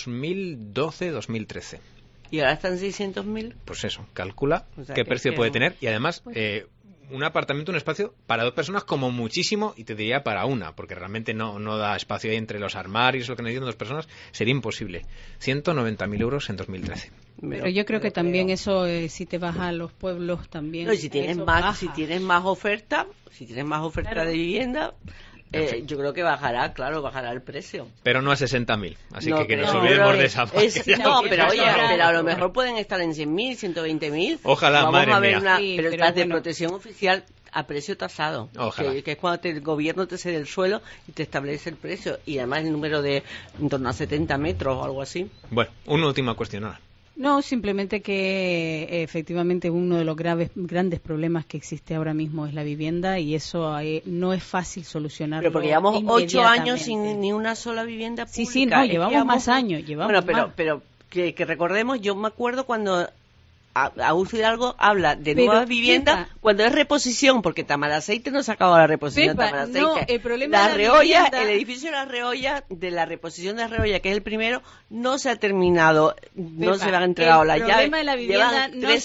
S15: 2012-2013.
S17: ¿Y ahora están 600.000?
S15: Pues eso, calcula qué precio puede tener. Y además, un apartamento, un espacio para 2 personas como muchísimo, y te diría para una, porque realmente no da espacio ahí entre los armarios, lo que necesitan 2 personas, sería imposible. 190.000 euros en 2013.
S12: Pero yo creo que también eso, si te vas a los pueblos también.
S17: No, y si tienes más oferta, claro, de vivienda, yo creo que bajará el precio.
S15: Pero no a 60.000, así que nos olvidemos de esa parte.
S17: Pero oye, pero a lo mejor pueden estar en 100.000, 120.000.
S15: Ojalá,
S17: vamos
S15: madre
S17: a ver
S15: mía.
S17: Pero las de protección oficial a precio tasado, que es cuando el gobierno te cede el suelo y te establece el precio, y además el número de en torno a 70 metros o algo así.
S15: Bueno, una última cuestión ahora.
S12: No, simplemente que efectivamente uno de los grandes problemas que existe ahora mismo es la vivienda, y eso no es fácil solucionarlo.
S17: Pero porque llevamos 8 años sin ni una sola vivienda pública.
S12: Sí, no, llevamos más años.
S17: Pero que recordemos, yo me acuerdo cuando Augusto Hidalgo habla de nuevas viviendas cuando es reposición, porque Tamaraceite no se ha acabado la reposición de Tamaraceite.
S12: No, el problema de la vivienda...
S17: El edificio de la Reolla, de la reposición de la Reolla, que es el primero, no se ha terminado, no se le han entregado la llave.
S12: El problema de la vivienda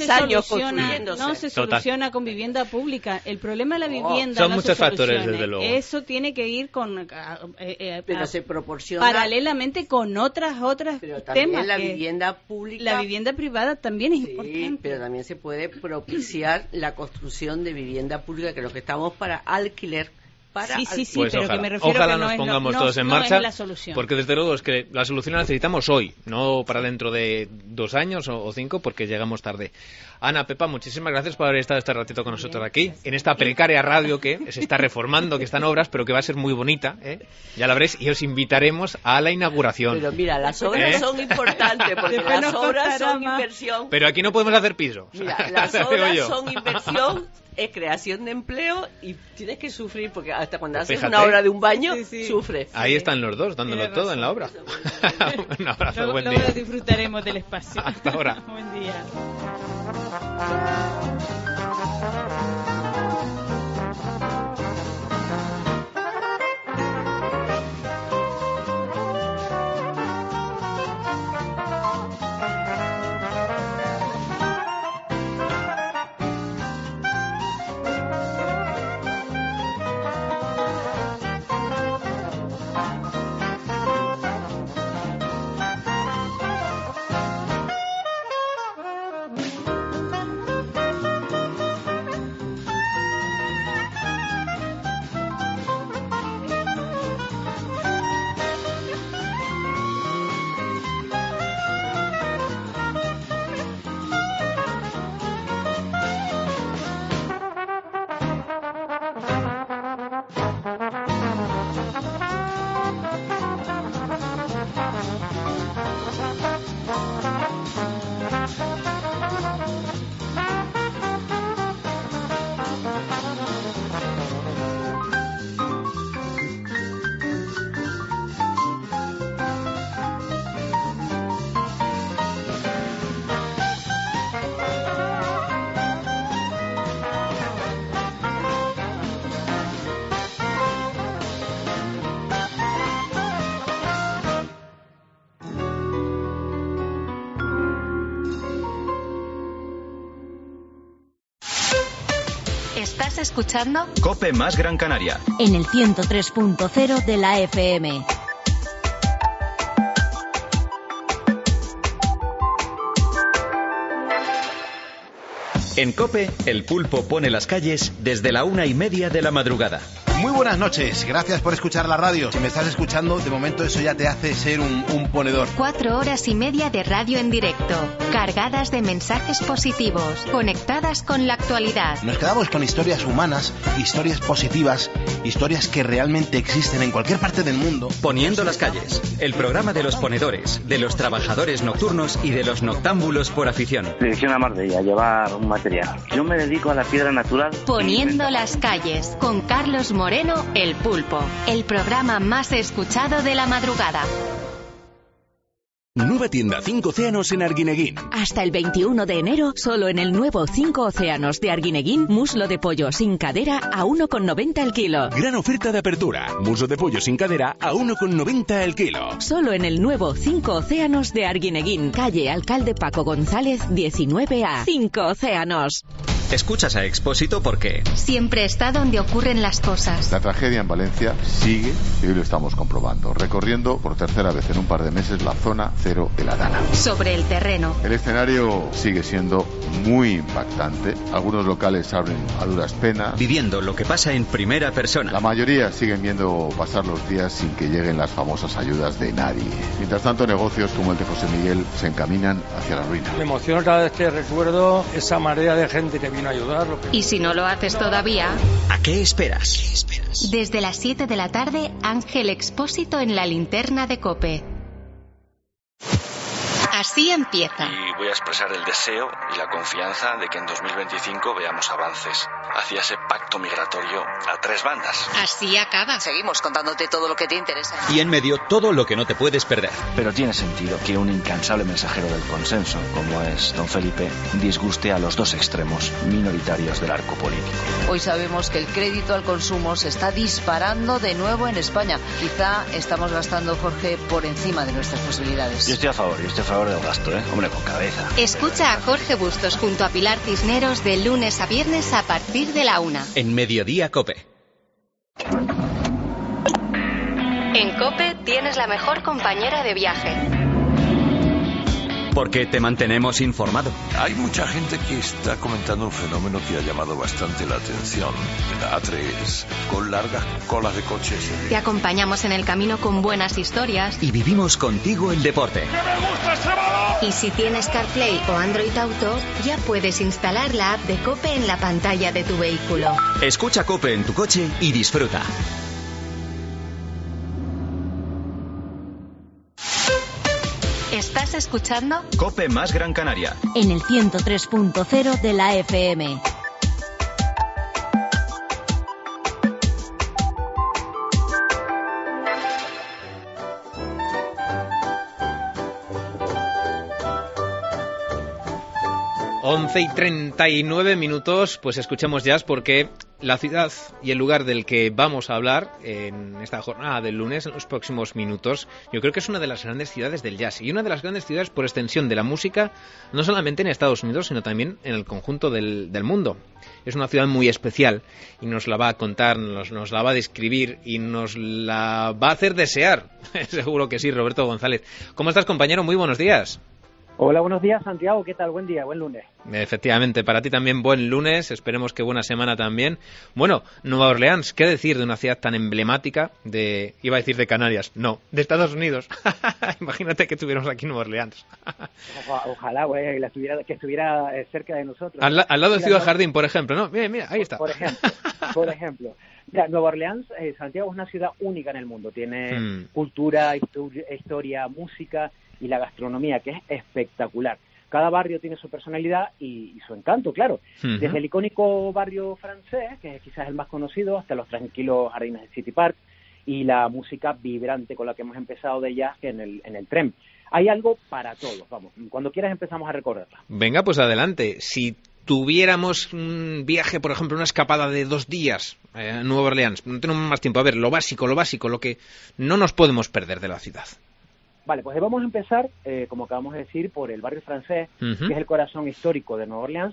S12: no se soluciona con vivienda pública. El problema de la vivienda
S15: son muchos factores, desde luego.
S12: Eso tiene que ir
S17: pero se proporciona
S12: paralelamente con otras
S17: pero también temas. La vivienda pública,
S12: la vivienda privada también es importante.
S17: Pero también se puede propiciar la construcción de vivienda pública, que lo que estamos para alquiler, para...
S12: Sí,
S15: pues
S12: pero
S15: ojalá.
S12: que me refiero
S15: Ojalá
S12: que
S15: nos pongamos
S12: no,
S15: todos en
S12: no
S15: marcha,
S12: es la solución.
S15: porque desde luego es que la solución la necesitamos hoy, no para dentro de 2 años o 5, porque llegamos tarde. Ana, Pepa, muchísimas gracias por haber estado este ratito con nosotros aquí, en esta precaria radio que se está reformando, que está en obras, pero que va a ser muy bonita, ya la veréis, y os invitaremos a la inauguración.
S17: Pero mira, las obras son importantes, porque las obras son inversión.
S15: Pero aquí no podemos hacer piso.
S17: Mira, las obras son inversión, es creación de empleo y tienes que sufrir, porque hasta cuando haces una obra de un baño, sufres.
S15: Ahí están los dos, dándolo todo en la obra. Un abrazo, buen día.
S12: Luego disfrutaremos del espacio.
S15: Hasta ahora.
S12: Buen día.
S4: ¿Estás escuchando?
S3: COPE más Gran Canaria.
S18: En el 103.0 de la FM.
S3: En COPE, el pulpo pone las calles desde la 1:30 de la madrugada.
S19: Muy buenas noches, gracias por escuchar la radio. Si me estás escuchando, de momento eso ya te hace ser un ponedor.
S4: 4 horas y media de radio en directo, cargadas de mensajes positivos, conectadas con la actualidad.
S19: Nos quedamos con historias humanas, historias positivas, historias que realmente existen en cualquier parte del mundo.
S3: Poniendo las calles, el programa de los ponedores, de los trabajadores nocturnos y de los noctámbulos por afición.
S20: Dirección a Marbella, llevar un material. Yo me dedico a la piedra natural.
S4: Poniendo las calles, con Carlos Moreno, el pulpo, el programa más escuchado de la madrugada.
S21: Nueva tienda 5 Océanos en Arguineguín.
S18: Hasta el 21 de enero, solo en el nuevo 5 Océanos de Arguineguín, muslo de pollo sin cadera a 1,90 el kilo.
S21: Gran oferta de apertura. Muslo de pollo sin cadera a 1,90 el kilo.
S18: Solo en el nuevo 5 Océanos de Arguineguín, calle Alcalde Paco González, 19A. 5 Océanos.
S3: Escuchas a Expósito porque
S4: siempre está donde ocurren las cosas.
S22: La tragedia en Valencia sigue y hoy lo estamos comprobando, recorriendo por tercera vez en un par de meses la zona cero de la Dana.
S4: Sobre el terreno.
S22: El escenario sigue siendo muy impactante. Algunos locales abren a duras penas.
S3: Viviendo lo que pasa en primera persona.
S22: La mayoría siguen viendo pasar los días sin que lleguen las famosas ayudas de nadie. Mientras tanto, negocios como el de José Miguel se encaminan hacia la ruina.
S23: Me emociona cada vez que recuerdo esa marea de gente que vino a ayudarlo.
S4: Y si no lo haces todavía,
S3: ¿a qué esperas?
S4: Desde las 7 de la tarde, Ángel Expósito en la linterna de COPE. Así empieza.
S24: Y voy a expresar el deseo y la confianza de que en 2025 veamos avances hacia ese pacto migratorio a 3 bandas.
S4: Así acaba.
S5: Seguimos contándote todo lo que te interesa.
S3: Y en medio, todo lo que no te puedes perder.
S24: Pero tiene sentido que un incansable mensajero del consenso, como es don Felipe, disguste a los 2 extremos minoritarios del arco político.
S5: Hoy sabemos que el crédito al consumo se está disparando de nuevo en España. Quizá estamos gastando, Jorge, por encima de nuestras posibilidades.
S24: Yo estoy a favor del gasto, hombre, con cabeza.
S4: Escucha a Jorge Bustos junto a Pilar Cisneros de lunes a viernes a partir de la 1.
S3: En Mediodía COPE.
S4: En COPE tienes la mejor compañera de viaje.
S3: porque te mantenemos informado.
S2: Hay mucha gente que está comentando un fenómeno que ha llamado bastante la atención. La A3, con largas colas de coches.
S4: Te acompañamos en el camino con buenas historias.
S3: Y vivimos contigo el deporte.
S4: ¡Que me gusta ese balón! Y si tienes CarPlay o Android Auto, ya puedes instalar la app de COPE en la pantalla de tu vehículo.
S3: Escucha COPE en tu coche y disfruta.
S4: ¿Estás escuchando?
S3: COPE más Gran Canaria.
S18: En el 103.0 de la FM.
S15: Once y 39 minutos, pues escuchemos jazz porque la ciudad y el lugar del que vamos a hablar en esta jornada del lunes, en los próximos minutos, yo creo que es una de las grandes ciudades del jazz y una de las grandes ciudades por extensión de la música, no solamente en Estados Unidos, sino también en el conjunto del mundo. Es una ciudad muy especial y nos la va a contar, nos la va a describir y nos la va a hacer desear. Seguro que sí, Roberto González. ¿Cómo estás, compañero? Muy buenos días.
S6: Hola, buenos días, Santiago. ¿Qué tal? Buen día, buen lunes.
S15: Efectivamente, para ti también buen lunes, esperemos que buena semana también. Bueno, Nueva Orleans, ¿qué decir de una ciudad tan emblemática iba a decir de Canarias? No, de Estados Unidos. Imagínate que tuviéramos aquí Nueva Orleans.
S6: Ojalá, güey, que estuviera cerca de nosotros.
S15: Al lado de Ciudad Jardín, por ejemplo, ¿no? Mira, ahí está.
S6: Por ejemplo. Mira, Nueva Orleans, Santiago, es una ciudad única en el mundo. Tiene cultura, historia, música y la gastronomía, que es espectacular. Cada barrio tiene su personalidad y su encanto, claro. Uh-huh. Desde el icónico barrio francés, que es quizás el más conocido, hasta los tranquilos jardines de City Park y la música vibrante con la que hemos empezado de jazz en el tren. Hay algo para todos, vamos. Cuando quieras empezamos a recorrerla.
S15: Venga, pues adelante. Si tuviéramos un viaje, por ejemplo, una escapada de 2 días a Nueva Orleans, no tenemos más tiempo. A ver, lo básico, lo que no nos podemos perder de la ciudad.
S6: Vale, pues vamos a empezar, como acabamos de decir, por el barrio francés, que es el corazón histórico de Nueva Orleans,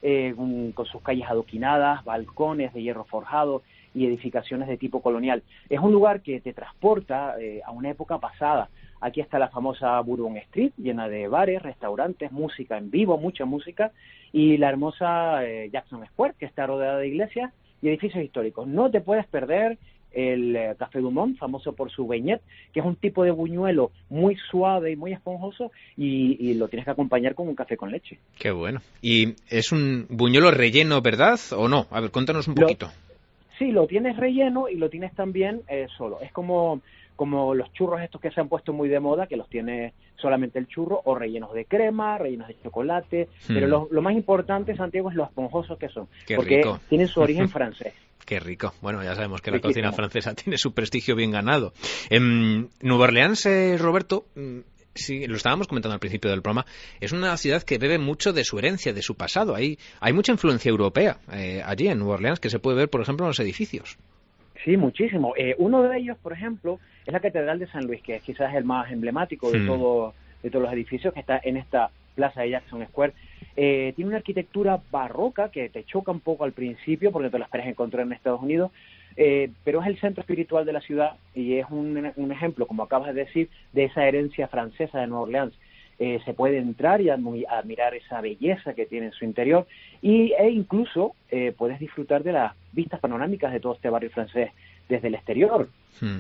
S6: con sus calles adoquinadas, balcones de hierro forjado y edificaciones de tipo colonial. Es un lugar que te transporta a una época pasada. Aquí está la famosa Bourbon Street, llena de bares, restaurantes, música en vivo, mucha música, y la hermosa Jackson Square, que está rodeada de iglesias y edificios históricos. No te puedes perder el Café Dumont, famoso por su beignet, que es un tipo de buñuelo muy suave y muy esponjoso, y lo tienes que acompañar con un café con leche.
S15: Qué bueno. Y es un buñuelo relleno, ¿verdad? ¿O no? A ver, cuéntanos un poquito.
S6: Sí, lo tienes relleno y lo tienes también solo. Es como los churros estos que se han puesto muy de moda, que los tiene solamente el churro, o rellenos de crema, rellenos de chocolate, pero lo más importante, Santiago, es lo esponjosos que son.
S15: Qué
S6: porque
S15: rico.
S6: Tienen su origen francés.
S15: Qué rico. Bueno, ya sabemos que la cocina francesa tiene su prestigio bien ganado. En Nueva Orleans, Roberto, sí, lo estábamos comentando al principio del programa, es una ciudad que bebe mucho de su herencia, de su pasado. Hay mucha influencia europea allí en Nueva Orleans, que se puede ver, por ejemplo, en los edificios.
S6: Sí, muchísimo. Uno de ellos, por ejemplo, es la Catedral de San Luis, que es quizás el más emblemático de todos los edificios, que está en esta plaza de Jackson Square. Tiene una arquitectura barroca que te choca un poco al principio porque te la esperas encontrar en Estados Unidos, pero es el centro espiritual de la ciudad y es un ejemplo, como acabas de decir, de esa herencia francesa de Nueva Orleans. Se puede entrar y admirar esa belleza que tiene en su interior e incluso puedes disfrutar de las vistas panorámicas de todo este barrio francés desde el exterior.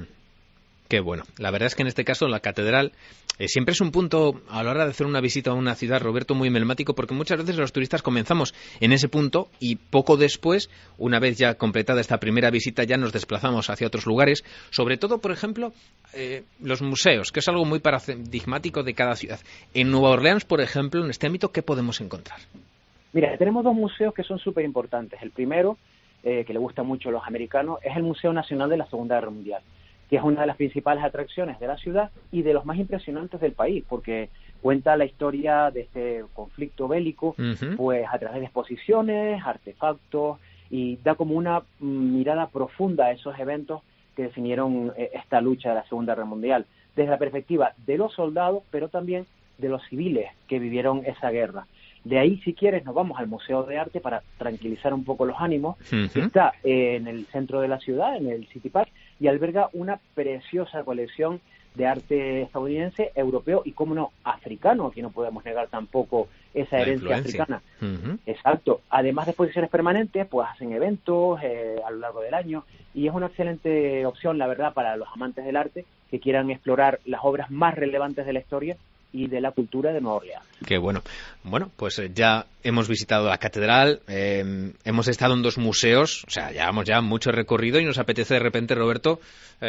S15: Qué bueno. La verdad es que en este caso la catedral siempre es un punto a la hora de hacer una visita a una ciudad, Roberto, muy emblemático, porque muchas veces los turistas comenzamos en ese punto y poco después, una vez ya completada esta primera visita, ya nos desplazamos hacia otros lugares. Sobre todo, por ejemplo, los museos, que es algo muy paradigmático de cada ciudad. En Nueva Orleans, por ejemplo, en este ámbito, ¿qué podemos encontrar?
S6: Mira, tenemos 2 museos que son súper importantes. El primero, que le gusta mucho a los americanos, es el Museo Nacional de la Segunda Guerra Mundial, que es una de las principales atracciones de la ciudad y de los más impresionantes del país, porque cuenta la historia de este conflicto bélico, pues a través de exposiciones, artefactos, y da como una mirada profunda a esos eventos que definieron esta lucha de la Segunda Guerra Mundial, desde la perspectiva de los soldados, pero también de los civiles que vivieron esa guerra. De ahí, si quieres, nos vamos al Museo de Arte para tranquilizar un poco los ánimos. Está en el centro de la ciudad, en el City Park, y alberga una preciosa colección de arte estadounidense, europeo y, cómo no, africano. Aquí no podemos negar tampoco esa herencia africana. Exacto. Además de exposiciones permanentes, pues hacen eventos a lo largo del año, y es una excelente opción, la verdad, para los amantes del arte que quieran explorar las obras más relevantes de la historia y de la cultura de Nueva Orleans.
S15: Qué bueno. Bueno, pues ya hemos visitado la catedral, hemos estado en 2 museos, o sea, llevamos ya mucho recorrido y nos apetece de repente, Roberto,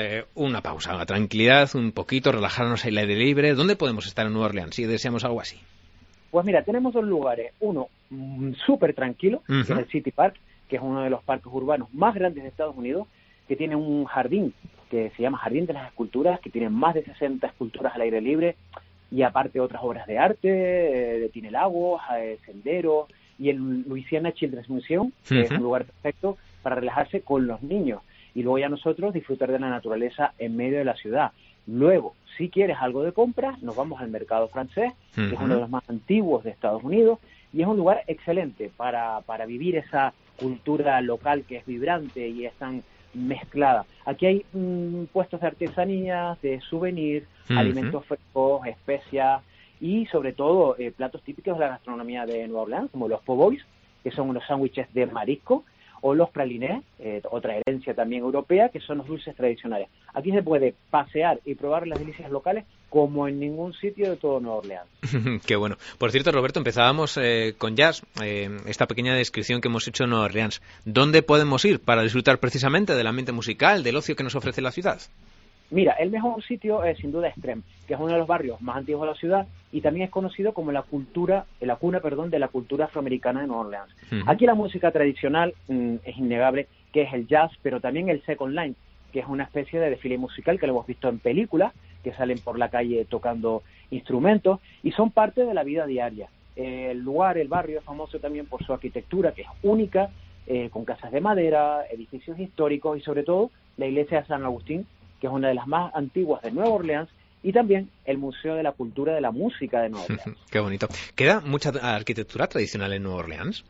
S15: una pausa, una tranquilidad, un poquito, relajarnos al aire libre. ¿Dónde podemos estar en Nueva Orleans si deseamos algo así?
S6: Pues mira, tenemos 2 lugares. Uno súper tranquilo, que es el City Park, que es uno de los parques urbanos más grandes de Estados Unidos, que tiene un jardín que se llama Jardín de las Esculturas, que tiene más de 60 esculturas al aire libre, y aparte otras obras de arte, tiene lagos, senderos, y el Louisiana Children's Museum, que es un lugar perfecto para relajarse con los niños, y luego ya nosotros disfrutar de la naturaleza en medio de la ciudad. Luego, si quieres algo de compra, nos vamos al mercado francés, que es uno de los más antiguos de Estados Unidos, y es un lugar excelente para vivir esa cultura local que es vibrante y es tan mezclada. Aquí hay puestos de artesanías, de souvenirs, alimentos frescos, especias y sobre todo platos típicos de la gastronomía de Nueva Orleans, como los po' boys, que son unos sándwiches de marisco, o los pralinés, otra herencia también europea, que son los dulces tradicionales. Aquí se puede pasear y probar las delicias locales como en ningún sitio de todo Nueva Orleans.
S15: Qué bueno. Por cierto, Roberto, empezábamos con jazz, esta pequeña descripción que hemos hecho en Nueva Orleans. ¿Dónde podemos ir para disfrutar precisamente del ambiente musical, del ocio que nos ofrece la ciudad?
S6: Mira, el mejor sitio es sin duda Extreme, que es uno de los barrios más antiguos de la ciudad y también es conocido como la cuna de la cultura afroamericana de Nueva Orleans. Aquí la música tradicional es innegable, que es el jazz, pero también el second line, que es una especie de desfile musical que lo hemos visto en películas, que salen por la calle tocando instrumentos y son parte de la vida diaria. El barrio es famoso también por su arquitectura, que es única, con casas de madera, edificios históricos y sobre todo la iglesia de San Agustín, que es una de las más antiguas de Nueva Orleans, y también el Museo de la Cultura de la Música de Nueva Orleans.
S15: Qué bonito. ¿Queda mucha arquitectura tradicional en Nueva Orleans?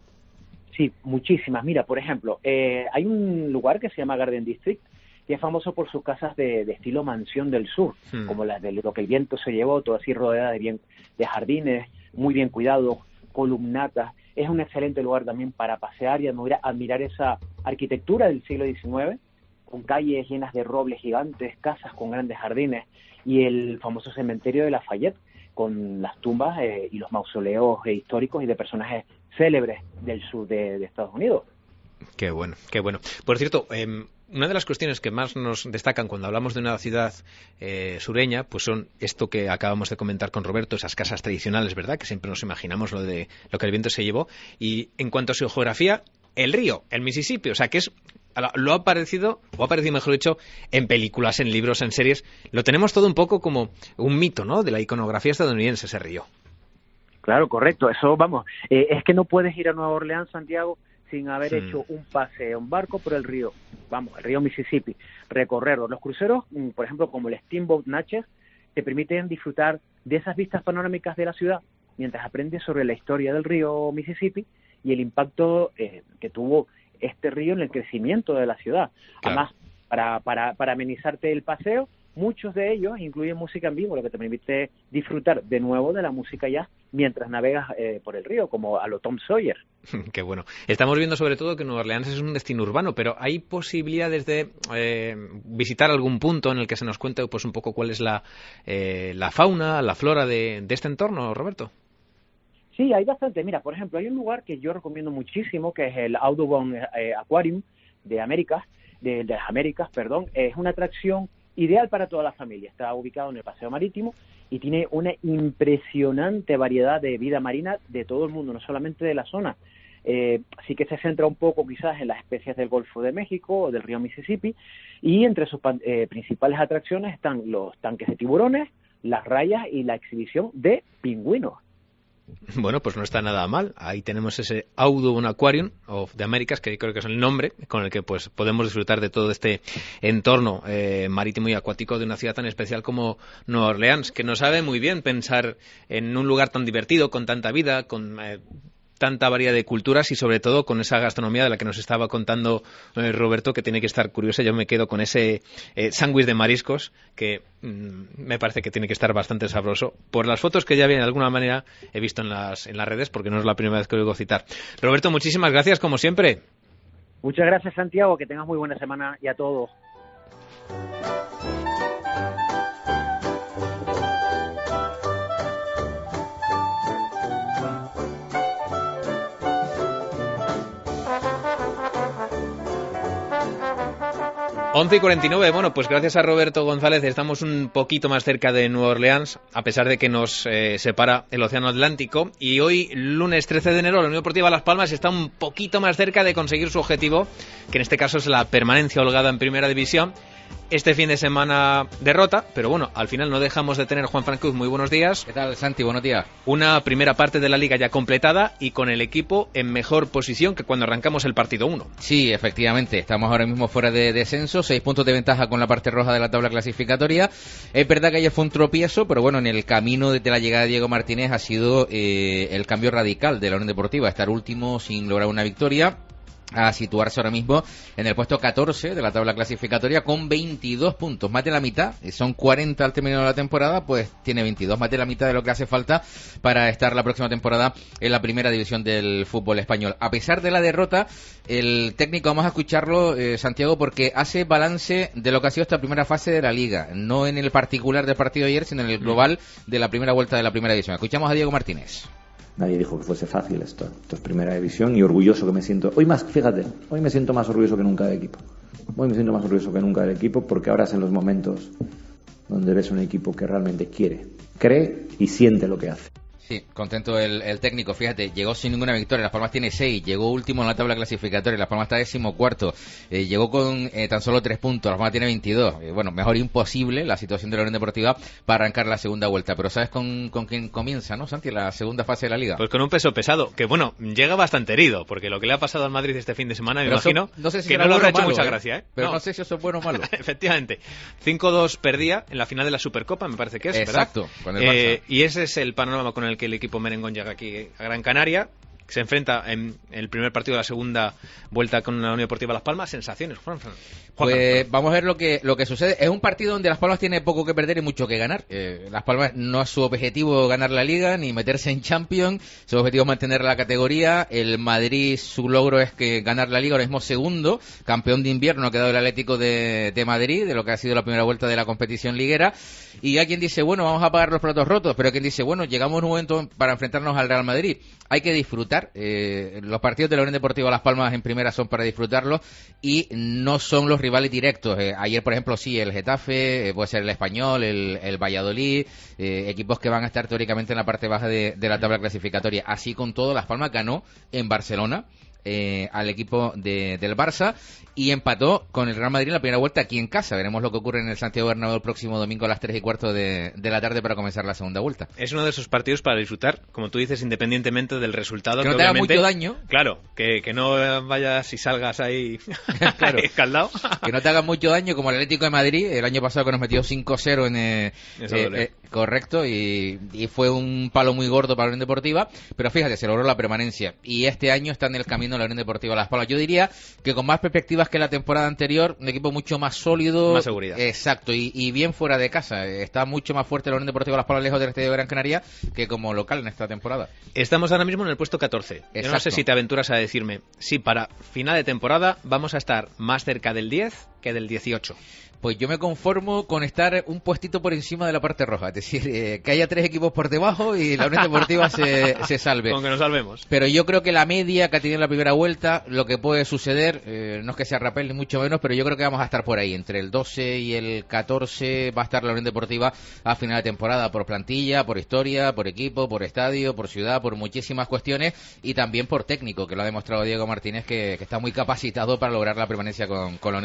S6: Sí, muchísimas. Mira, por ejemplo, hay un lugar que se llama Garden District, que es famoso por sus casas de estilo mansión del sur, como las de lo que el viento se llevó, todo así rodeada de jardines, muy bien cuidados, columnatas. Es un excelente lugar también para pasear y admirar esa arquitectura del siglo XIX, con calles llenas de robles gigantes, casas con grandes jardines y el famoso cementerio de Lafayette, con las tumbas y los mausoleos históricos y de personajes célebres del sur de Estados Unidos.
S15: Qué bueno, qué bueno. Por cierto, una de las cuestiones que más nos destacan cuando hablamos de una ciudad sureña, pues son esto que acabamos de comentar con Roberto, esas casas tradicionales, ¿verdad? Que siempre nos imaginamos lo que el viento se llevó. Y en cuanto a su geografía, el río, el Mississippi, o sea, que es... Lo ha aparecido, mejor dicho, en películas, en libros, en series. Lo tenemos todo un poco como un mito, ¿no?, de la iconografía estadounidense, ese río.
S6: Claro, correcto. Eso, vamos, es que no puedes ir a Nueva Orleans, Santiago, sin haber hecho un paseo en barco por el río, el río Mississippi, recorrerlo. Los cruceros, por ejemplo, como el Steamboat Natchez, te permiten disfrutar de esas vistas panorámicas de la ciudad mientras aprendes sobre la historia del río Mississippi y el impacto que tuvo este río en el crecimiento de la ciudad. Claro. Además, para amenizarte el paseo, muchos de ellos incluyen música en vivo, lo que te permite disfrutar de nuevo de la música jazz mientras navegas por el río, como a lo Tom Sawyer.
S15: Qué bueno. Estamos viendo sobre todo que Nueva Orleans es un destino urbano, pero ¿hay posibilidades de visitar algún punto en el que se nos cuente pues un poco cuál es la fauna, la flora de este entorno, Roberto?
S6: Sí, hay bastante. Mira, por ejemplo, hay un lugar que yo recomiendo muchísimo, que es el Audubon Aquarium de las Américas, perdón. Es una atracción ideal para toda la familia. Está ubicado en el Paseo Marítimo y tiene una impresionante variedad de vida marina de todo el mundo, no solamente de la zona. Sí que se centra un poco quizás en las especies del Golfo de México o del río Mississippi, y entre sus principales atracciones están los tanques de tiburones, las rayas y la exhibición de pingüinos.
S15: Bueno, pues no está nada mal. Ahí tenemos ese Audubon Aquarium of the Americas, que creo que es el nombre con el que pues podemos disfrutar de todo este entorno marítimo y acuático de una ciudad tan especial como Nueva Orleans, que nos sabe muy bien pensar en un lugar tan divertido, con tanta vida, con tanta variedad de culturas y sobre todo con esa gastronomía de la que nos estaba contando Roberto, que tiene que estar curiosa. Yo me quedo con ese sándwich de mariscos que me parece que tiene que estar bastante sabroso por las fotos que ya de alguna manera he visto en las redes, porque no es la primera vez que lo oigo citar. Roberto, muchísimas gracias como siempre.
S6: Muchas gracias, Santiago, que tengas muy buena semana y a todos.
S15: 11:49, bueno, pues gracias a Roberto González estamos un poquito más cerca de Nueva Orleans, a pesar de que nos separa el Océano Atlántico, y hoy, lunes 13 de enero, la Unión Deportiva Las Palmas está un poquito más cerca de conseguir su objetivo, que en este caso es la permanencia holgada en Primera División. Este fin de semana derrota, pero bueno, al final no dejamos de tener Juan Fran Cruz. Muy buenos días.
S7: ¿Qué tal, Santi? Buenos días.
S15: Una primera parte de la Liga ya completada y con el equipo en mejor posición que cuando arrancamos el partido 1.
S7: Sí, efectivamente. Estamos ahora mismo fuera de descenso, 6 puntos de ventaja con la parte roja de la tabla clasificatoria. Es verdad que ayer fue un tropiezo, pero bueno, en el camino de la llegada de Diego Martínez ha sido el cambio radical de la Unión Deportiva. Estar último sin lograr una victoria, a situarse ahora mismo en el puesto 14 de la tabla clasificatoria con 22 puntos, más de la mitad, son 40 al término de la temporada, pues tiene 22, más de la mitad de lo que hace falta para estar la próxima temporada en la primera división del fútbol español. A pesar de la derrota, el técnico, vamos a escucharlo, Santiago, porque hace balance de lo que ha sido esta primera fase de la Liga, no en el particular del partido de ayer, sino en el global de la primera vuelta de la primera división. Escuchamos a Diego Martínez.
S8: Nadie dijo que fuese fácil esto es primera división, y orgulloso que me siento. Hoy me siento más orgulloso que nunca del equipo. Hoy me siento más orgulloso que nunca del equipo, porque ahora es en los momentos donde ves un equipo que realmente quiere, cree y siente lo que hace.
S7: Sí, contento el técnico, fíjate, llegó sin ninguna victoria, Las Palmas tiene 6, llegó último en la tabla clasificatoria, Las Palmas está 14º, llegó con tan solo 3 puntos, Las Palmas tiene 22, bueno, mejor imposible la situación de la Unión Deportiva para arrancar la segunda vuelta, pero ¿sabes con quién comienza, no, Santi, la segunda fase de la Liga?
S15: Pues con un peso pesado, que bueno, llega bastante herido, porque lo que le ha pasado al Madrid este fin de semana, me imagino,
S7: no sé si
S15: que no le ha hecho mucha gracia,
S7: Pero no sé si eso es bueno o malo.
S15: Efectivamente, 5-2 perdía en la final de la Supercopa, me parece que es,
S7: exacto,
S15: ¿verdad?
S7: Con el Barça.
S15: Y ese es el panorama con el que el equipo merengón llega aquí a Gran Canaria. Se enfrenta en el primer partido de la segunda vuelta con la Unión Deportiva Las Palmas. Sensaciones, Juan.
S7: Pues vamos a ver lo que sucede. Es un partido donde Las Palmas tiene poco que perder y mucho que ganar. Las Palmas no es su objetivo ganar la Liga ni meterse en Champions. Su objetivo es mantener la categoría. El Madrid, su logro es que ganar la Liga, ahora mismo segundo. Campeón de invierno ha quedado el Atlético de Madrid, de lo que ha sido la primera vuelta de la competición liguera. Y hay quien dice, bueno, vamos a pagar los platos rotos. Pero hay quien dice, bueno, llegamos a un momento para enfrentarnos al Real Madrid. Hay que disfrutar. Los partidos de la Unión Deportiva Las Palmas en primera son para disfrutarlos y no son los rivales directos. Ayer, por ejemplo, sí, el Getafe, puede ser el Español, el Valladolid, equipos que van a estar teóricamente en la parte baja de la tabla clasificatoria. Así con todo, Las Palmas ganó en Barcelona al equipo del Barça y empató con el Real Madrid en la primera vuelta aquí en casa. Veremos lo que ocurre en el Santiago Bernabéu el próximo domingo a las 3:15 de la tarde para comenzar la segunda vuelta.
S15: Es uno de esos partidos para disfrutar, como tú dices, independientemente del resultado.
S7: Que no te haga mucho daño.
S15: Claro, que no vayas y salgas ahí
S7: claro,
S15: escaldado.
S7: Que no te haga mucho daño, como el Atlético de Madrid el año pasado, que nos metió 5-0 correcto, y fue un palo muy gordo para la Unión Deportiva, pero fíjate, se logró la permanencia y este año está en el camino la Unión Deportiva Las Palmas. Yo diría que con más perspectivas que la temporada anterior, un equipo mucho más sólido,
S15: más seguridad.
S7: Exacto, y bien fuera de casa. Está mucho más fuerte la Unión Deportiva Las Palmas lejos del Estadio de Gran Canaria que como local en esta temporada. Estamos
S15: ahora mismo en el puesto 14. Exacto. Yo no sé si te aventuras a decirme si para final de temporada vamos a estar más cerca del 10 que del 18.
S7: Pues yo me conformo con estar un puestito por encima de la parte roja, es decir, que haya 3 equipos por debajo y la Unión Deportiva se salve.
S15: Con que nos salvemos.
S7: Pero yo creo que la media que ha tenido en la primera vuelta, lo que puede suceder, no es que sea rapel ni mucho menos, pero yo creo que vamos a estar por ahí, entre el 12 y el 14 va a estar la Unión Deportiva a final de temporada, por plantilla, por historia, por equipo, por estadio, por ciudad, por muchísimas cuestiones y también por técnico, que lo ha demostrado Diego Martínez, que está muy capacitado para lograr la permanencia con la Unión Deportiva.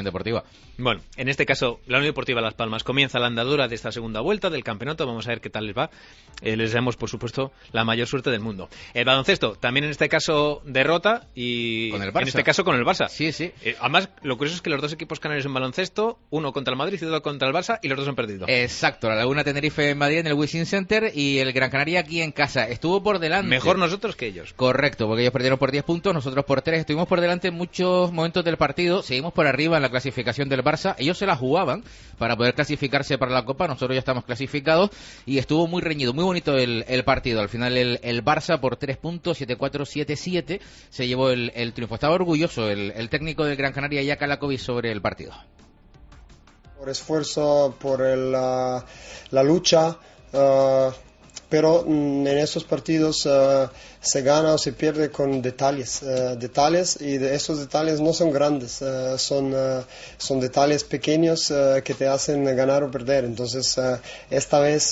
S15: Bueno, en este caso, la Unión Deportiva Las Palmas comienza la andadura de esta segunda vuelta del campeonato. Vamos a ver qué tal les va. Les deseamos, por supuesto, la mayor suerte del mundo. El baloncesto, también en este caso derrota y
S7: con el Barça.
S15: En este caso con el Barça.
S7: Sí, sí.
S15: Además, lo curioso es que los dos equipos canarios en baloncesto, uno contra el Madrid y otro contra el Barça, y los dos han perdido.
S7: Exacto, la Laguna Tenerife en Madrid en el Wishing Center y el Gran Canaria aquí en casa. Estuvo por delante.
S15: Mejor nosotros que ellos.
S7: Correcto, porque ellos perdieron por 10 puntos, nosotros por 3. Estuvimos por delante en muchos momentos del partido. Seguimos por arriba en la clasificación del Barça. Ellos se la jugaban para poder clasificarse para la Copa. Nosotros ya estamos clasificados y estuvo muy reñido, muy bonito el partido. Al final el Barça por 3 puntos, 7-4, 7-7, se llevó el triunfo. Estaba orgulloso el técnico del Gran Canaria, Jaka Lakovic, sobre el partido.
S1: Por esfuerzo, por la lucha, pero en esos partidos se gana o se pierde con detalles, y esos detalles no son grandes, son detalles pequeños que te hacen ganar o perder. Entonces esta vez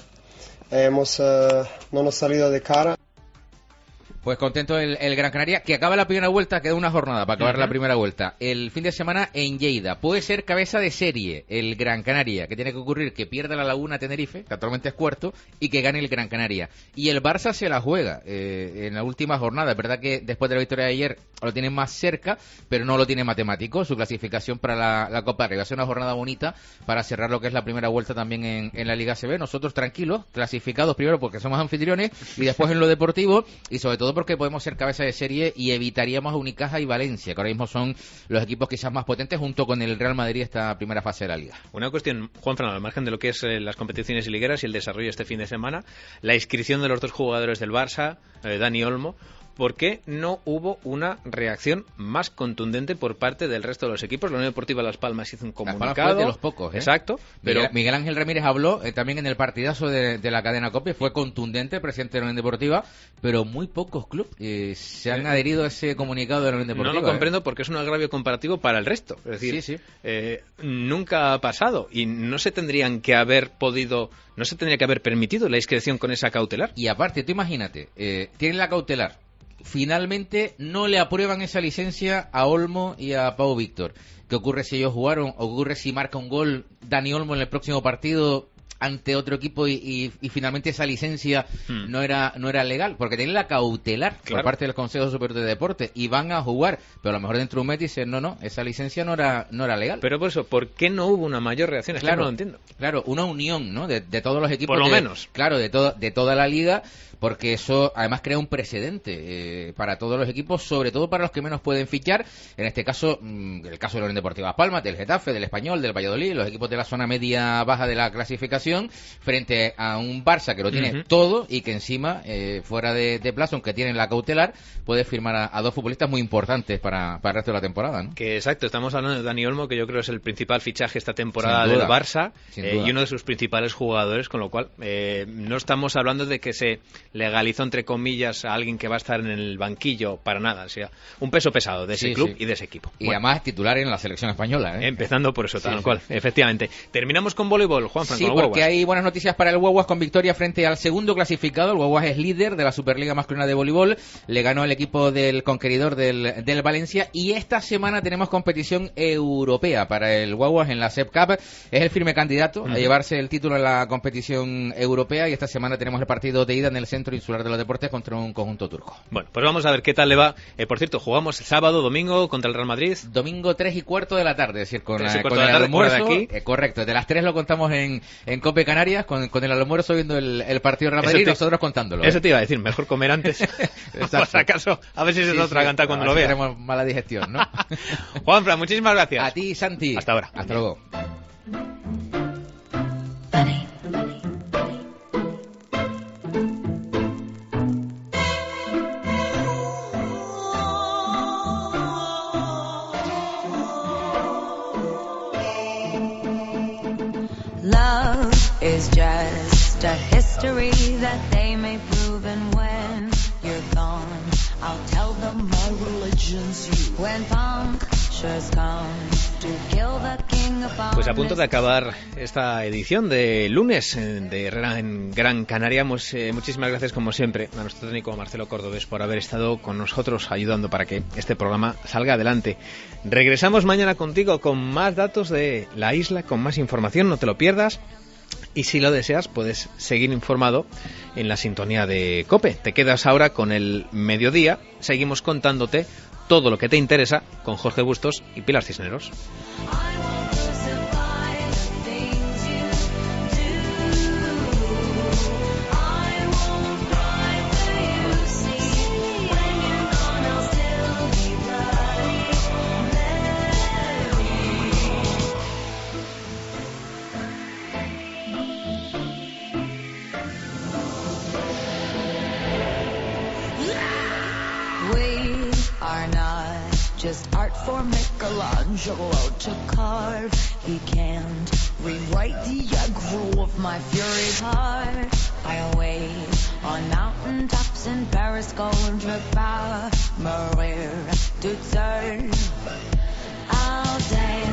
S1: no nos salido de cara.
S7: Pues contento el Gran Canaria, que acaba la primera vuelta, queda una jornada para acabar la primera vuelta. El fin de semana en Lleida. Puede ser cabeza de serie el Gran Canaria, que tiene que ocurrir que pierda la Laguna Tenerife, que actualmente es cuarto, y que gane el Gran Canaria. Y el Barça se la juega en la última jornada. Es verdad que después de la victoria de ayer lo tiene más cerca, pero no lo tiene matemático. Su clasificación para la Copa Rey va a ser una jornada bonita para cerrar lo que es la primera vuelta también en la Liga CB. Nosotros tranquilos, clasificados primero porque somos anfitriones y después en lo deportivo, y sobre todo porque podemos ser cabeza de serie y evitaríamos a Unicaja y Valencia, que ahora mismo son los equipos quizás más potentes junto con el Real Madrid esta primera fase de la Liga.
S15: Una cuestión, Juanfran, al margen de lo que es las competiciones ligueras y el desarrollo este fin de semana, la inscripción de los dos jugadores del Barça, Dani Olmo, ¿por qué no hubo una reacción más contundente por parte del resto de los equipos? La Unión Deportiva Las Palmas hizo un comunicado.
S7: Las Palmas fue de los pocos,
S15: Exacto.
S7: Pero Miguel Ángel Ramírez habló también en el partidazo de la cadena COPE, fue contundente el presidente de la Unión Deportiva, pero muy pocos clubes se han adherido a ese comunicado de la Unión Deportiva.
S15: No lo comprendo porque es un agravio comparativo para el resto. Es decir, nunca ha pasado y no se tendría que haber permitido la inscripción con esa cautelar.
S7: Y aparte, tú imagínate, tienen la cautelar. Finalmente no le aprueban esa licencia a Olmo y a Pau Víctor. ¿Qué ocurre si ellos jugaron? ¿Ocurre si marca un gol Dani Olmo en el próximo partido ante otro equipo y finalmente esa licencia no era legal? Porque tienen la cautelar por parte del Consejo Superior de Deportes y van a jugar, pero a lo mejor dentro de un mes dicen no, esa licencia no era legal.
S15: Pero por eso, ¿por qué no hubo una mayor reacción? Es que no lo entiendo.
S7: Claro, una unión, ¿no? De todos los equipos.
S15: Por lo menos.
S7: Claro, de toda la liga, porque eso además crea un precedente para todos los equipos, sobre todo para los que menos pueden fichar. En este caso, el caso de la Unión Deportiva Las Palmas, del Getafe, del Español, del Valladolid, los equipos de la zona media-baja de la clasificación, frente a un Barça que lo tiene todo y que encima, fuera de plazo, aunque tienen la cautelar, puede firmar a dos futbolistas muy importantes para el resto de la temporada, ¿no?
S15: Que exacto, estamos hablando de Dani Olmo, que yo creo es el principal fichaje esta temporada del Barça y uno de sus principales jugadores, con lo cual no estamos hablando de que se legalizó, entre comillas, a alguien que va a estar en el banquillo para nada, o sea, un peso pesado de ese club y de ese equipo.
S7: Y además titular en la selección española, ¿eh?
S15: Empezando por eso, tal cual, efectivamente. Terminamos con voleibol, Juanfran,
S7: con porque Guaguas. Hay buenas noticias para el Guaguas con victoria frente al segundo clasificado. El Guaguas es líder de la Superliga Masculina de Voleibol, le ganó el equipo del conqueridor del Valencia, y esta semana tenemos competición europea para el Guaguas en la SEP Cup. Es el firme candidato a llevarse el título en la competición europea, y esta semana tenemos el partido de ida en el Centro Insular de los Deportes contra un conjunto turco.
S15: Bueno, pues vamos a ver qué tal le va. Por cierto, jugamos sábado, domingo contra el Real Madrid.
S7: Domingo 3:15 de la tarde, es decir, con el almuerzo. Aquí. Correcto, de las 3 lo contamos en Cope Canarias, con el almuerzo viendo el partido Real Madrid y nosotros contándolo.
S15: Eso te iba a decir, mejor comer antes. Por si acaso, a ver si se nos atraganta cuando lo vea.
S7: Tenemos mala digestión, ¿no?
S15: Juanfran, muchísimas gracias.
S7: A ti, Santi.
S15: Hasta ahora.
S7: Hasta luego.
S9: Is just a history that they may prove, and when you're gone, I'll tell them my religion's you. When punctures come to kill the king
S15: Pues a punto de acabar esta edición de lunes de Herrera en Gran Canaria. Muchísimas gracias, como siempre, a nuestro técnico Marcelo Cordobés por haber estado con nosotros ayudando para que este programa salga adelante. Regresamos mañana contigo con más datos de la isla, con más información, no te lo pierdas. Y si lo deseas, puedes seguir informado en la sintonía de COPE. Te quedas ahora con el mediodía. Seguimos contándote todo lo que te interesa con Jorge Bustos y Pilar Cisneros.
S9: Just art for Michelangelo to carve. He can't rewrite the aggro of my fury heart. I wait on mountaintops in Paris, contre pas mourir toute seule. I'll dance.